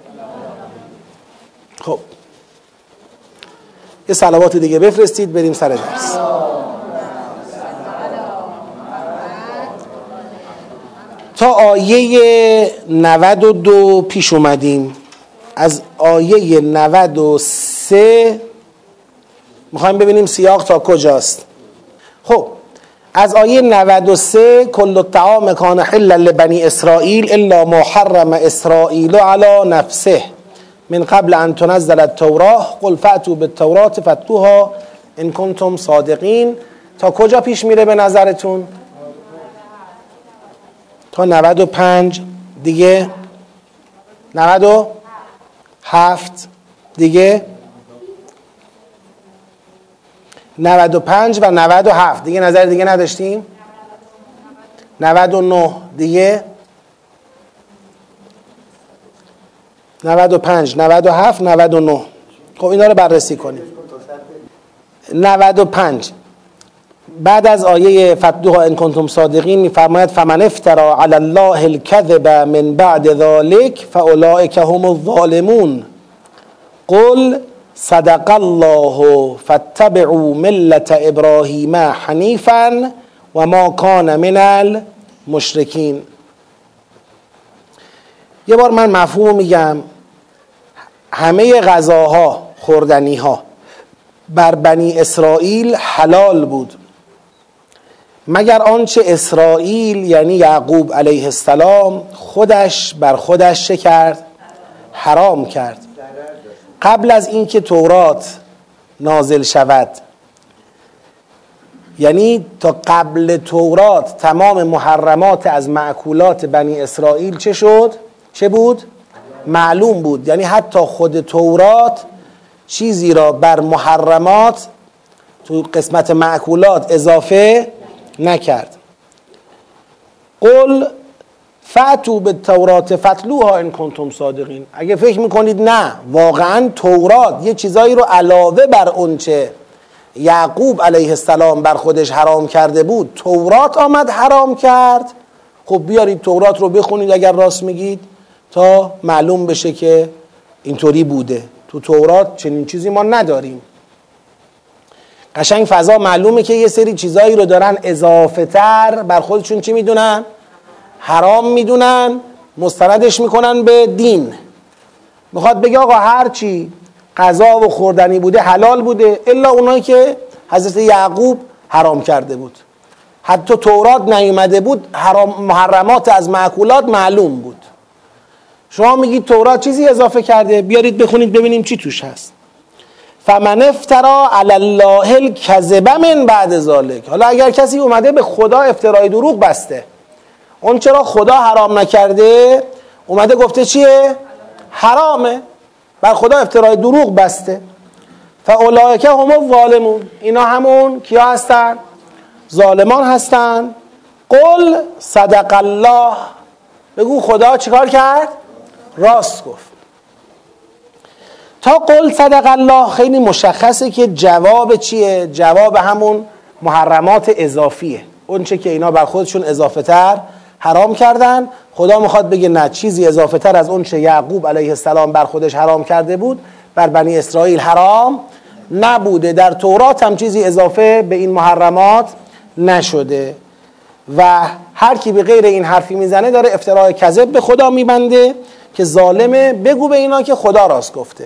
خب یه صلوات دیگه بفرستید بریم سر درس. تا آیه نود و دو پیش اومدیم. از آیه نود و سه میخوایم ببینیم سیاق تا کجاست. خب از آیه نود و سه کل الطعام کان حلا لبنی اسرائیل الا ما حرم اسرائیل علی نفسه من قبل ان تنزل التوراة قل فأتوا بالتوراة فاتلوها ان کنتم صادقین. تا کجا پیش میره به نظرتون؟ تا نود و پنج دیگه، نود و هفت دیگه، نود و پنج و نود و هفت دیگه. نظر دیگه نداشتیم؟ نود و نه دیگه، نود و پنج، نود و هفت، نود و نه. خب اینا رو بررسی کنیم. نود و پنج بعد از آیه فتدوها ان کنتم صادقین میفرماید فمن افترى علی الله الكذب من بعد ذلك فاولئک هم الظالمون قل صدق الله فاتبعوا ملة ابراهیم حنیفا و ما کان من المشرکین. یه بار من مفهوم میگم. همه غذاها، خوردنی ها بر بنی اسرائیل حلال بود مگر آنچه اسرائیل یعنی یعقوب علیه السلام خودش بر خودش چه کرد؟ حرام کرد. قبل از اینکه تورات نازل شود، یعنی تا قبل تورات تمام محرمات از مأکولات بنی اسرائیل چه شد؟ چه بود؟ معلوم بود. یعنی حتی خود تورات چیزی را بر محرمات تو قسمت مأکولات اضافه نکرد. قل فأتوا بالتورات فاتلوها ان کنتم صادقین. اگه فکر میکنید نه واقعا تورات یه چیزایی رو علاوه بر اونچه یعقوب علیه السلام بر خودش حرام کرده بود تورات آمد حرام کرد، خب بیارید تورات رو بخونید اگر راست میگید تا معلوم بشه که اینطوری بوده. تو تورات چنین چیزی ما نداریم. قشنگ فضا معلومه که یه سری چیزایی رو دارن اضافه تر بر خودشون چی میدونن؟ حرام میدونن، مستندش میکنن به دین. میخواد بگه آقا هر چی غذا و خوردنی بوده حلال بوده الا اونایی که حضرت یعقوب حرام کرده بود. حتی تورات نیومده بود، حرام محرمات از مأکولات معلوم بود. شما میگید تورات چیزی اضافه کرده، بیارید بخونید ببینیم چی توش هست. فمن افترى علی الله الکذب من بعد ذلک. حالا اگر کسی اومده به خدا افترای دروغ بسته، اون چرا خدا حرام نکرده اومده گفته چیه؟ حرامه، بر خدا افترای دروغ بسته، فاولئک هم الظالمون. اینا همون کیا هستن؟ ظالمان هستن. قل صدق الله. بگو خدا چیکار کرد؟ راست گفت. تا قل صدق الله خیلی مشخصه که جواب چیه؟ جواب همون محرمات اضافیه، اون چه که اینا بر خودشون اضافه تر حرام کردن. خدا میخواد بگه نه، چیزی اضافه تر از اون چه یعقوب علیه السلام بر خودش حرام کرده بود بر بنی اسرائیل حرام نبوده. در تورات هم چیزی اضافه به این محرمات نشده و هر کی به غیر این حرفی میزنه داره افتراء کذب به خدا میبنده که ظالمه. بگو به اینا که خدا راست گفته.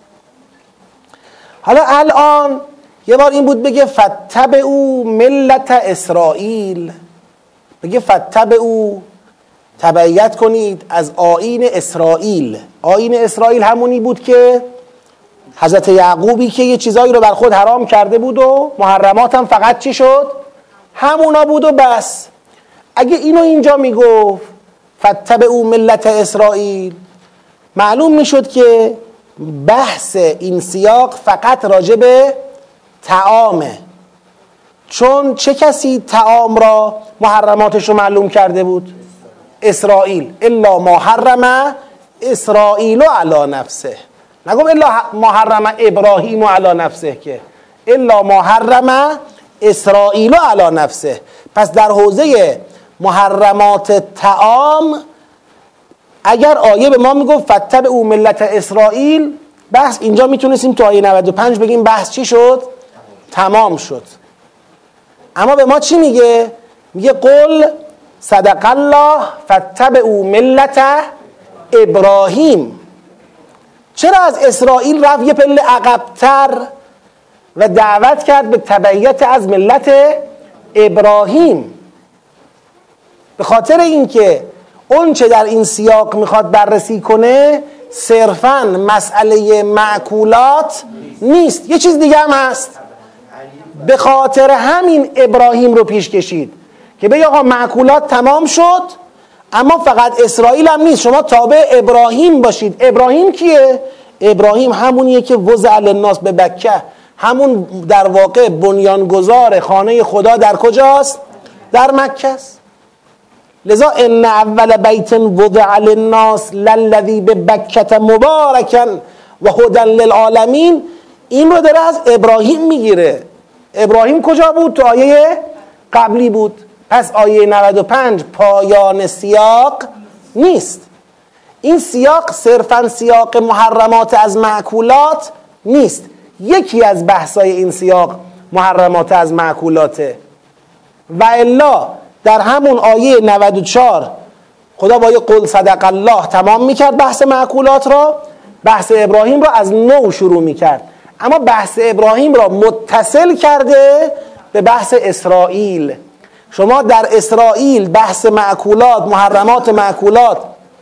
حالا الان یه بار این بود بگه فتبعوا ملت اسرائیل، بگه فتبعوا تبعیت کنید از آیین اسرائیل. آیین اسرائیل همونی بود که حضرت یعقوبی که یه چیزایی رو بر خود حرام کرده بود و محرمات هم فقط چی شد؟ همونا بود و بس. اگه اینو اینجا میگفت فتبعوا ملت اسرائیل، معلوم میشد که بحث این سیاق فقط راجع به طعامه. چون چه کسی طعام را محرماتش رو معلوم کرده بود؟ اسرائیل. الا ما حرم اسرائیل علی نفسه. نگم الا ما حرم ابراهیم علی نفسه، که الا ما حرم اسرائیل علی نفسه. پس در حوزه محرمات طعام اگر آیه به ما میگفت فتبعوا ملت اسرائیل، بحث اینجا میتونستیم تو آیه نود و پنج بگیم بحث چی شد؟ تمام شد. اما به ما چی میگه؟ میگه قل صدق الله فتبعوا ملت ابراهیم. چرا از اسرائیل رفت یه پله عقب‌تر و دعوت کرد به تبعیت از ملت ابراهیم؟ به خاطر اینکه اون چه در این سیاق میخواد بررسی کنه صرفاً مسئله مأکولات نیست، یه چیز دیگه هم هست. به خاطر همین ابراهیم رو پیش کشید که بگه آقا مأکولات تمام شد اما فقط اسرائیل هم نیست، شما تابع ابراهیم باشید. ابراهیم کیه؟ ابراهیم همونیه که وضع للناس به بکه، همون در واقع بنیانگذار خانه خدا در کجاست؟ در مکه است. لذا ان اول بیت وضع للناس للذی ببکة مبارکا و هدی للعالمین، این رو داره از ابراهیم میگیره. ابراهیم کجا بود؟ تو آیه قبلی بود. پس آیه نود و پنج پایان سیاق نیست. این سیاق صرفا سیاق محرمات از مأکولات نیست. یکی از بحثای این سیاق محرمات از مأکولاته. و الا در همون آیه نود و چهار خدا با یه قل صدق الله تمام میکرد بحث مأکولات را، بحث ابراهیم را از نو شروع میکرد، اما بحث ابراهیم را متصل کرده به بحث اسرائیل. شما در اسرائیل بحث مأکولات، محرمات مأکولات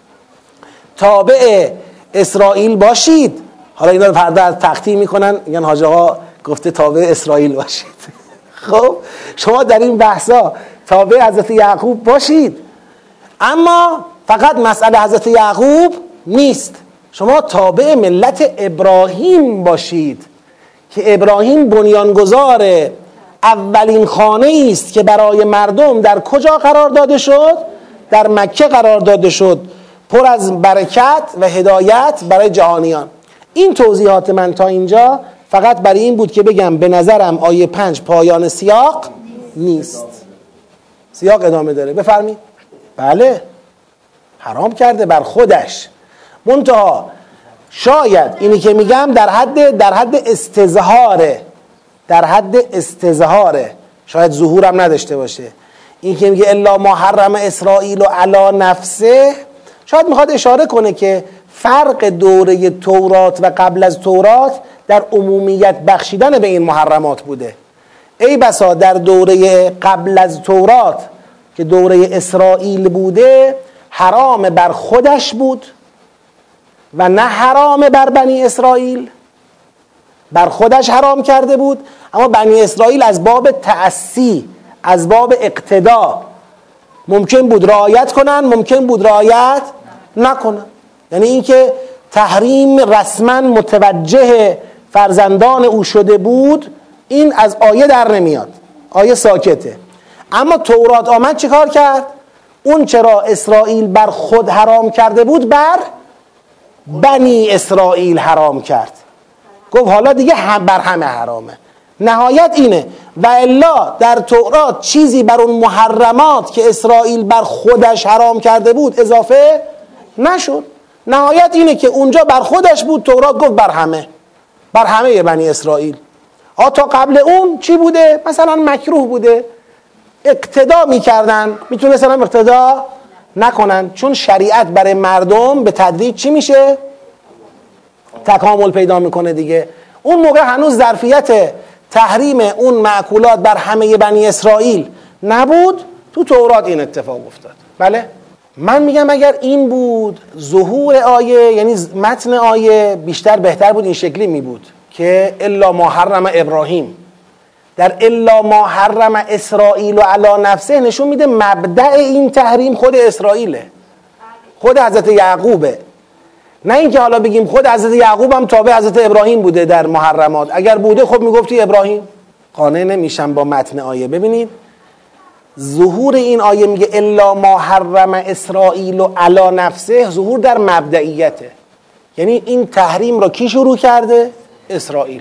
تابع اسرائیل باشید. حالا اینا رو فردا از تقطیع میکنن، میگن حاج آقا گفته تابع اسرائیل باشید. خب شما در این بحثا تابع حضرت یعقوب باشید، اما فقط مسئله حضرت یعقوب نیست، شما تابع ملت ابراهیم باشید که ابراهیم بنیانگذار اولین خانه است که برای مردم در کجا قرار داده شد؟ در مکه قرار داده شد، پر از برکت و هدایت برای جهانیان. این توضیحات من تا اینجا فقط برای این بود که بگم به نظرم آیه پنج پایان سیاق نیست. سیاق ادامه داره. بفرمید. بله حرام کرده بر خودش، منتها شاید اینی که میگم در حد در حد استظهاره، در حد استظهاره، شاید ظهورم نداشته باشه. این که میگه الا ما حرم اسرائیل و علی نفسه، شاید میخواد اشاره کنه که فرق دوره تورات و قبل از تورات در عمومیت بخشیدن به این محرمات بوده. ای بسا در دوره قبل از تورات که دوره اسرائیل بوده حرام بر خودش بود و نه حرام بر بنی اسرائیل. بر خودش حرام کرده بود، اما بنی اسرائیل از باب تأسی، از باب اقتدا ممکن بود رعایت کنن، ممکن بود رعایت نکنن. یعنی اینکه تحریم رسما متوجه فرزندان او شده بود، این از آیه در نمیاد، آیه ساکته. اما تورات آمد چه کار کرد؟ اون چرا اسرائیل بر خود حرام کرده بود بر بنی اسرائیل حرام کرد. گفت حالا دیگه هم بر همه حرامه. نهایت اینه. و الا در تورات چیزی بر اون محرمات که اسرائیل بر خودش حرام کرده بود اضافه نشد. نهایت اینه که اونجا بر خودش بود، تورات گفت بر همه، بر همه بنی اسرائیل. آ تا قبل اون چی بوده؟ مثلا مکروه بوده، اقتدا میکردن، میتونستن هم اقتدا نکنن، چون شریعت برای مردم به تدریج چی میشه؟ تکامل پیدا میکنه دیگه. اون موقع هنوز ظرفیت تحریم اون مأکولات بر همه بنی اسرائیل نبود، تو تورات این اتفاق افتاد. بله؟ من میگم اگر این بود ظهور آیه، یعنی متن آیه بیشتر بهتر بود این شکلی می بود که الا ما حرم ابراهیم، در الا ما حرم اسرائیل و علی نفسه نشون میده مبدأ این تحریم خود اسرائیله، خود حضرت یعقوبه. نه اینکه حالا بگیم خود حضرت یعقوب هم تابع حضرت ابراهیم بوده در محرمات. اگر بوده خب میگفتی ابراهیم. قانع نمیشم با متن آیه. ببینید ظهور این آیه میگه الا ما حرم اسرائیل و علی نفسه، ظهور در مبدئیته. یعنی این تحریم را کی شروع کرده؟ اسرائیل.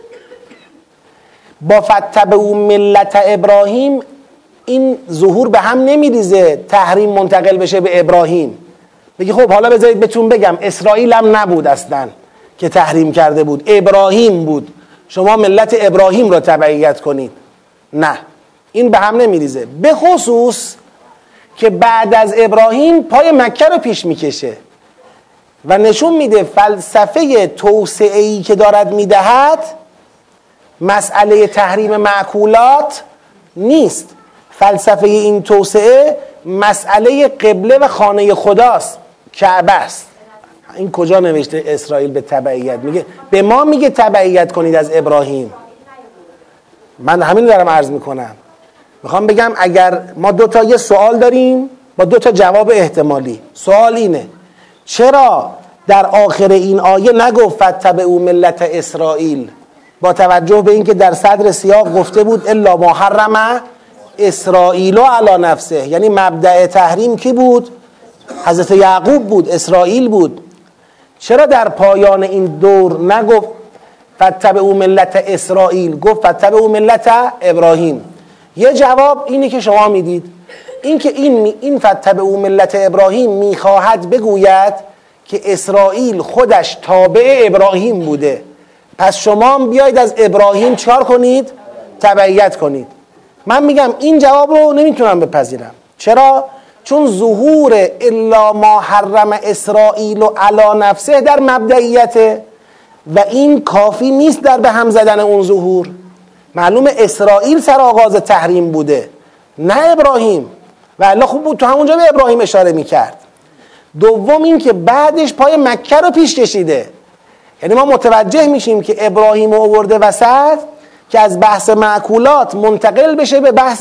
با فتبعوا ملت ابراهیم این ظهور به هم نمیریزه، تحریم منتقل بشه به ابراهیم. بگی خب حالا بذارید بهتون بگم اسرائیل هم نبود اصلا که تحریم کرده بود، ابراهیم بود، شما ملت ابراهیم را تبعیت کنید. نه، این به هم نمیریزه، به خصوص که بعد از ابراهیم پای مکه رو پیش میکشه و نشون میده فلسفه توسعه‌ای که دارد میدهد مسئله تحریم مأکولات نیست. فلسفه این توسعه مسئله قبله و خانه خداست، کعبه است. این کجا نوشته اسرائیل به تبعیت؟ میگه به ما میگه تبعیت کنید از ابراهیم. من همین دارم عرض میکنم. میخوام بگم اگر ما دو تا یه سوال داریم با دو تا جواب احتمالی. سوال اینه چرا در آخر این آیه نگفت فتبعوا ملت اسرائیل، با توجه به اینکه در صدر سیاق گفته بود الا ما حرم اسرائیل علی نفسه، یعنی مبدأ تحریم کی بود؟ حضرت یعقوب بود، اسرائیل بود. چرا در پایان این دور نگفت فتبعوا ملت اسرائیل، گفت فتبعوا ملت ابراهیم؟ یه جواب اینه که شما میدید، این که این این فتبعوا ملت ابراهیم میخواهد بگوید که اسرائیل خودش تابع ابراهیم بوده، پس شما بیایید از ابراهیم چکار کنید؟ تبعیت کنید. من میگم این جواب رو نمیتونم بپذیرم. چرا؟ چون ظهور الا ما حرم اسرائیل و علی نفسه در مبدئیته و این کافی نیست در به هم زدن اون ظهور. معلوم اسرائیل سر آغاز تحریم بوده، نه ابراهیم، و الله خوب بود تو همونجا به ابراهیم اشاره میکرد. دوم این که بعدش پای مکه رو پیش کشیده، یعنی ما متوجه میشیم که ابراهیم رو آورده وسط که از بحث معکولات منتقل بشه به بحث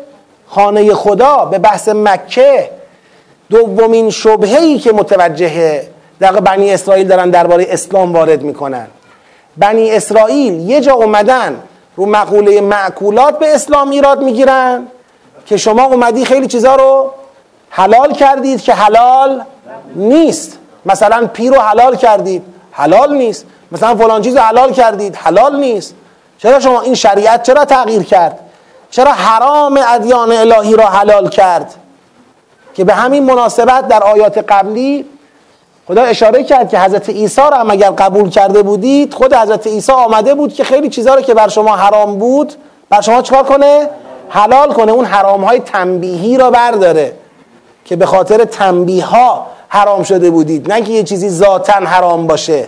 خانه خدا، به بحث مکه. دومین شبهه‌ای که متوجه در بنی اسرائیل دارن درباره اسلام وارد میکنن، بنی اسرائیل یه جا اومدن رو مقوله معکولات به اسلام ایراد میگیرن که شما اومدی خیلی چیزا رو حلال کردید که حلال نیست. مثلا پیر رو حلال کردید، حلال نیست. مثلا فلان چیز رو حلال کردید، حلال نیست. چرا شما این شریعت چرا تغییر کرد؟ چرا حرام ادیان الهی را حلال کرد؟ که به همین مناسبت در آیات قبلی خدا اشاره کرد که حضرت عیسی را هم اگر قبول کرده بودید، خود حضرت عیسی آمده بود که خیلی چیزا رو که بر شما حرام بود بر شما چکار کنه؟ حلال کنه. اون حرام های تنبیهی را برداره که به خاطر تنبیه ها حرام شده بودید، نه که یه چیزی ذاتاً حرام باشه.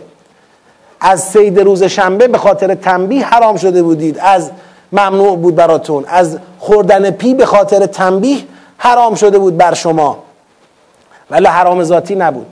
از صید روز شنبه به خاطر تنبیه حرام شده بودید، از ممنوع بود براتون. از خوردن پی به خاطر تنبیه حرام شده بود بر شما، ولی حرام ذاتی نبود.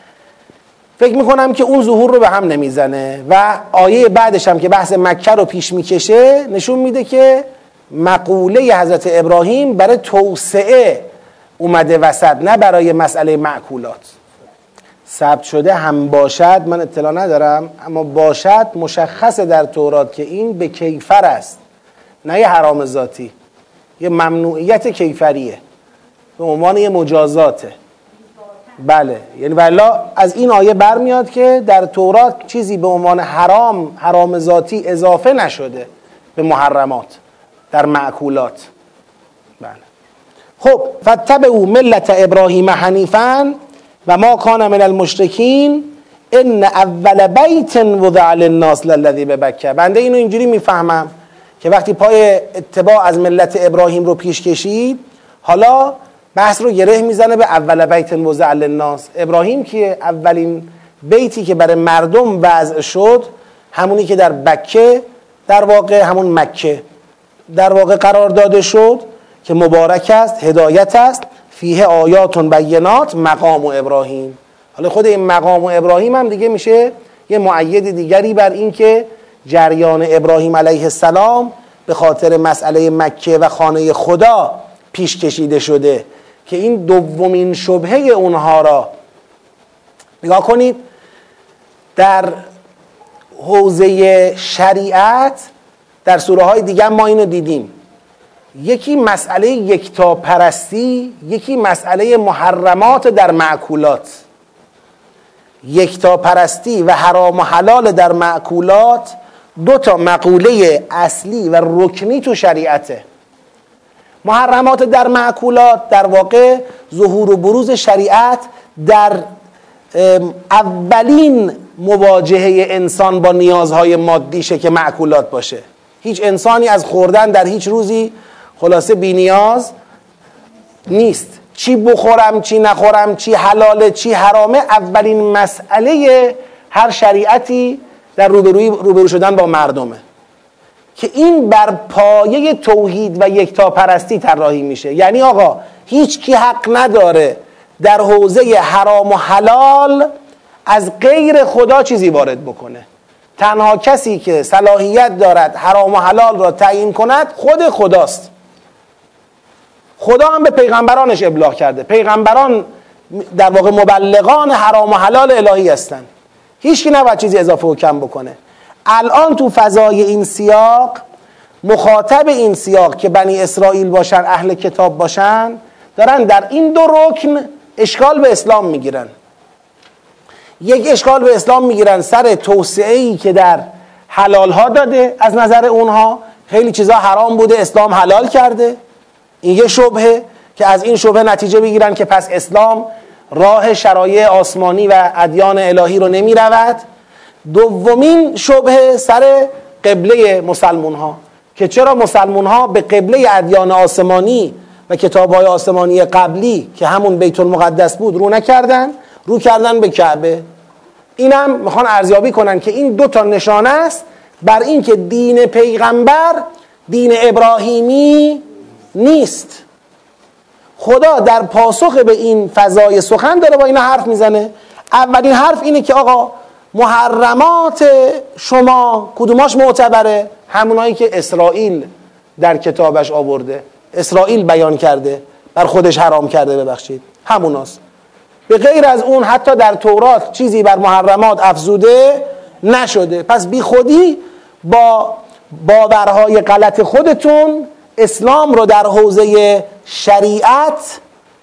فکر میکنم که اون ظهور رو به هم نمیزنه و آیه بعدش هم که بحث مکه رو پیش میکشه نشون میده که مقوله حضرت ابراهیم برای توسعه اومده وسط، نه برای مسئله معکولات. ثبت شده هم باشد، من اطلاع ندارم، اما باشد مشخصه در تورات که این به کیفر است، نه یه حرام ذاتی، یه ممنوعیت کیفریه، به عنوان یه مجازاته. بله، یعنی والا از این آیه برمیاد که در تورات چیزی به عنوان حرام حرام ذاتی اضافه نشده به محرمات در معکولات. بله. خب فتبعوا ملت ابراهیم حنیفا و ما کان من المشرکین ان اول بیت وضع للناس للذی ببکه. بنده اینو اینجوری میفهمم که وقتی پای اتباع از ملت ابراهیم رو پیش کشید، حالا بحث رو گره میزنه به اول بیت وضع للناس. ابراهیم که اولین بیتی که برای مردم وضع شد همونی که در بکه، در واقع همون مکه در واقع قرار داده شد که مبارک است، هدایت است، فیه آیات بینات مقام و ابراهیم. حالا خود این مقام و ابراهیم هم دیگه میشه یه مؤید دیگری بر این که جریان ابراهیم علیه السلام به خاطر مسئله مکه و خانه خدا پیش کشیده شده که این دومین شبهه اونها را نگاه کنید. در حوزه شریعت در سوره های دیگه ما اینو دیدیم، یکی مسئله یکتاپرستی، یکی مسئله محرمات در معکولات. یکتاپرستی و حرام و حلال در معکولات دو تا مقوله اصلی و رکنی تو شریعته. محرمات در معکولات در واقع ظهور و بروز شریعت در اولین مواجهه انسان با نیازهای مادیشه که معکولات باشه. هیچ انسانی از خوردن در هیچ روزی خلاصه بی نیاز نیست. چی بخورم چی نخورم، چی حلاله چی حرامه، اولین مسئله هر شریعتی در روبروی روبرو شدن با مردمه که این بر پایه توحید و یکتاپرستی طراحی میشه. یعنی آقا هیچ کی حق نداره در حوزه حرام و حلال از غیر خدا چیزی وارد بکنه. تنها کسی که صلاحیت دارد حرام و حلال را تعیین کند خود خداست. خدا هم به پیغمبرانش ابلاغ کرده. پیغمبران در واقع مبلغان حرام و حلال الهی هستند. هیچ کی نباید چیزی اضافه و کم بکنه. الان تو فضای این سیاق مخاطب این سیاق که بنی اسرائیل باشن، اهل کتاب باشن، دارن در این دو رکن اشکال به اسلام میگیرن. یک اشکال به اسلام میگیرن سر توسعه‌ای که در حلال ها داده، از نظر اونها خیلی چیزا حرام بوده اسلام حلال کرده. این یه شبهه که از این شبهه نتیجه بگیرن که پس اسلام راه شرایع آسمانی و ادیان الهی رو نمی رود. دومین شبهه سر قبله مسلمون ها که چرا مسلمون ها به قبله ادیان آسمانی و کتاب های آسمانی قبلی که همون بیت المقدس بود رو نکردن، رو کردن به کعبه. اینم میخوان ارزیابی کنن که این دو تا نشانه است بر این که دین پیغمبر دین ابراهیمی نیست. خدا در پاسخ به این فضای سخن داره با اینا حرف میزنه. اولین حرف اینه که آقا محرمات شما کدوماش معتبره؟ همونایی که اسرائیل در کتابش آورده، اسرائیل بیان کرده، بر خودش حرام کرده، ببخشید هموناست. به غیر از اون حتی در تورات چیزی بر محرمات افزوده نشده. پس بی خودی با باورهای غلط خودتون اسلام رو در حوزه شریعت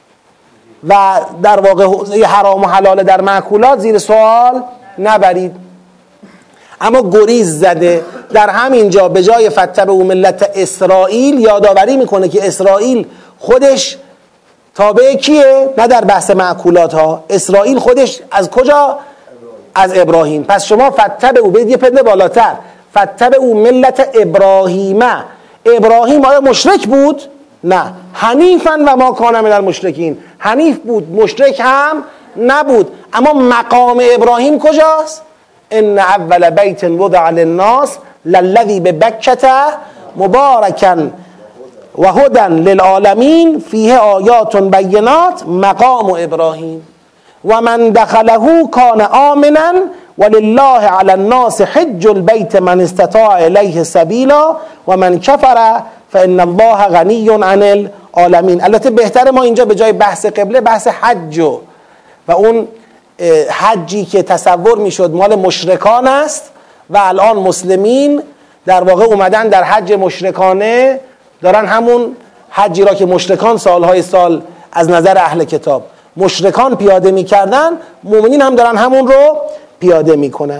و در واقع حوزه حرام و حلال در مأکولات زیر سوال نبرید. اما گریز زده در همینجا به جای فتبعوا ملت اسرائیل یادآوری میکنه که اسرائیل خودش تابع کیه؟ نه در بحث مأکولات ها، اسرائیل خودش از کجا؟ از ابراهیم. پس شما فتبعوا، برید یه پله بالاتر، فتبعوا ملت ابراهیم. ابراهیم آیا مشرک بود؟ نه، حنیفا و ما کان من المشرکین، حنیف بود، مشرک هم نبود. اما مقام ابراهیم کجاست؟ ان اول بیت وضع للناس للذی ببکة مبارکا و هدی للعالمین فیه آیات بینات مقام ابراهیم و من دخله کان آمنا ولله علی الناس حج البیت من استطاع الیه سبیلا و من کفر فان الله غنی عن العالمین. البته بهتر ما اینجا به جای بحث قبله بحث حج و اون حجی که تصور میشد مال مشرکان است و الان مسلمین در واقع اومدن در حج مشرکانه دارن همون حجی را که مشرکان سالهای سال از نظر اهل کتاب مشرکان پیاده میکردن، مومنین هم دارن همون رو پیاده میکنن.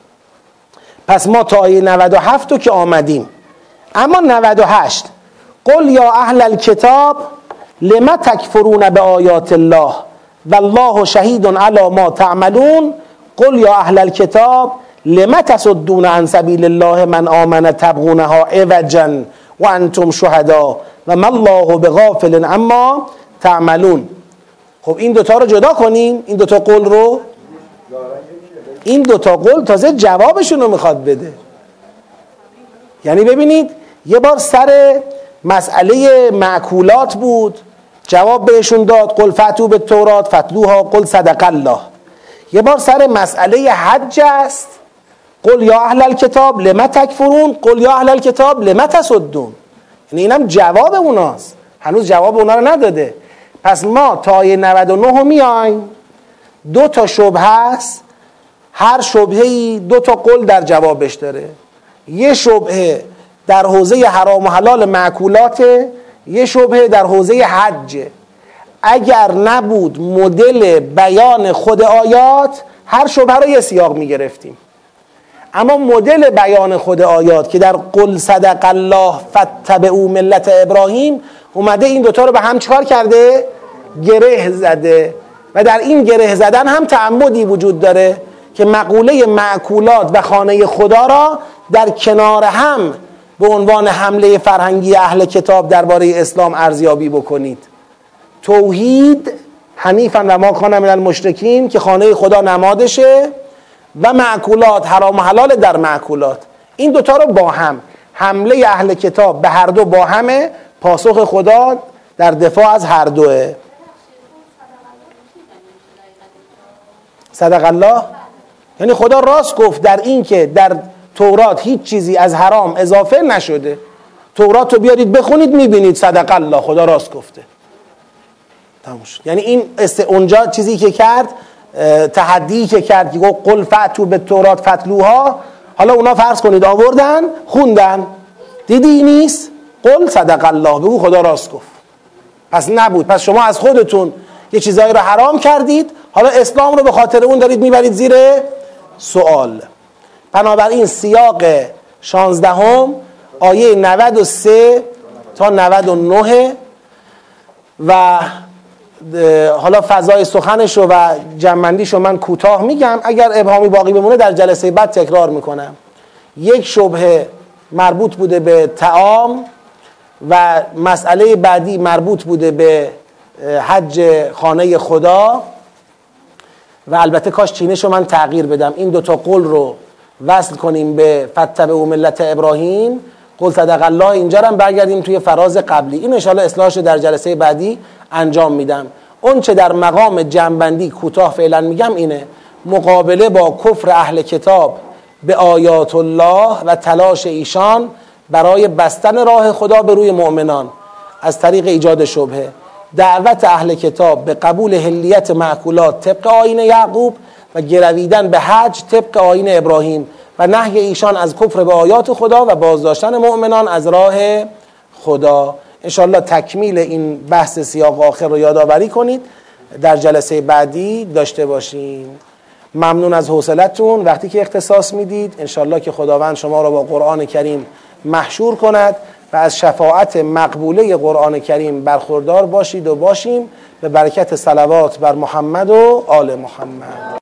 پس ما تا آیه نود و هفت رو که آمدیم. اما نود و هشت قل یا اهل الکتاب لم تکفرون بآیات الله والله شهید علی ما تعملون قل یا اهل الکتاب لم تصدون عن سبیل الله من آمن تبغونها عوجا و انتم شهدا و ما الله بغافل عما تعملون. خب این دوتا رو جدا کنیم، این دوتا قول رو، این دوتا قول تازه جوابشون رو میخواد بده. یعنی ببینید یه بار سر مسئله معکولات بود، جواب بهشون داد قل فاتوا بالتورات فتلوها قل صدق الله. یه بار سر مسئله حج است، قل یا اهل الکتاب لم تکفرون قل یا اهل الکتاب لم تصدون. یعنی اینم جواب اوناست، هنوز جواب اونا رو نداده. پس ما تا آیه نود و نه میایم، دو تا شبهه است، هر شبهه‌ای دو تا قول در جوابش داره. یه شبهه در حوزه حرام و حلال معکولات، یه شبهه در حوزه حج. اگر نبود مدل بیان خود آیات هر شبهه رو یه سیاق میگرفتیم، اما مدل بیان خود آیات که در قل صدق الله فاتبعوا ملت ابراهیم اومده این دوتا رو به هم چکار کرده؟ گره زده. و در این گره زدن هم تعمدی وجود داره که مقوله معکولات و خانه خدا را در کنار هم به عنوان حمله فرهنگی اهل کتاب درباره اسلام ارزیابی بکنید. توحید حنیفا و ما کان من المشرکین که خانه خدا نمادشه و معکولات حرام و حلال در معکولات، این دوتا رو با هم، حمله اهل کتاب به هر دو با همه، پاسخ خدا در دفاع از هر دوه. صدق الله. یعنی خدا راست گفت در این که در تورات هیچ چیزی از حرام اضافه نشده. تورات رو بیارید بخونید میبینید صدق الله، خدا راست گفته. تموم شد. یعنی این است اونجا چیزی که کرد، تحدی که کرد که قل فاتوا بالتورات فتلوها، حالا اونا فرض کنید آوردن خوندن، دیدی نیست؟ قل صدق الله، بگو خدا راست گفت. پس نبود. پس شما از خودتون یه چیزایی رو حرام کردید، حالا اسلام رو به خاطر اون دارید میبرید زیر سوال. بنابراین سیاق شانزدهم آیه نود و سه تا نود و نه و حالا فضای سخنش رو و جمع‌بندیش رو من کوتاه میگم، اگر ابهامی باقی بمونه در جلسه بعد تکرار میکنم. یک شبهه مربوط بوده به طعام و مسئله بعدی مربوط بوده به حج خانه خدا و البته کاش چینش رو من تغییر بدم، این دوتا قول رو وصل کنیم به فتبعوا ملت ابراهیم، قل صدق الله، اینجا هم برگردیم توی فراز قبلی. این ان شاءالله اصلاحش در جلسه بعدی انجام میدم. اون چه در مقام جمع‌بندی کوتاه فعلا میگم اینه: مقابله با کفر اهل کتاب به آیات الله و تلاش ایشان برای بستن راه خدا به روی مؤمنان از طریق ایجاد شبهه، دعوت اهل کتاب به قبول حلیت معکولات طبق آیین یعقوب و گرویدن به حج طبق آیین ابراهیم و نهی ایشان از کفر به آیات خدا و بازداشتن مؤمنان از راه خدا. انشاءالله تکمیل این بحث سیاق آخر رو یادآوری کنید، در جلسه بعدی داشته باشیم. ممنون از حوصلتون وقتی که اختصاص میدید. انشاءالله که خداوند شما رو با قرآن کریم محشور کند و از شفاعت مقبوله قرآن کریم برخوردار باشید و باشیم، به برکت صلوات بر محمد و آل محمد.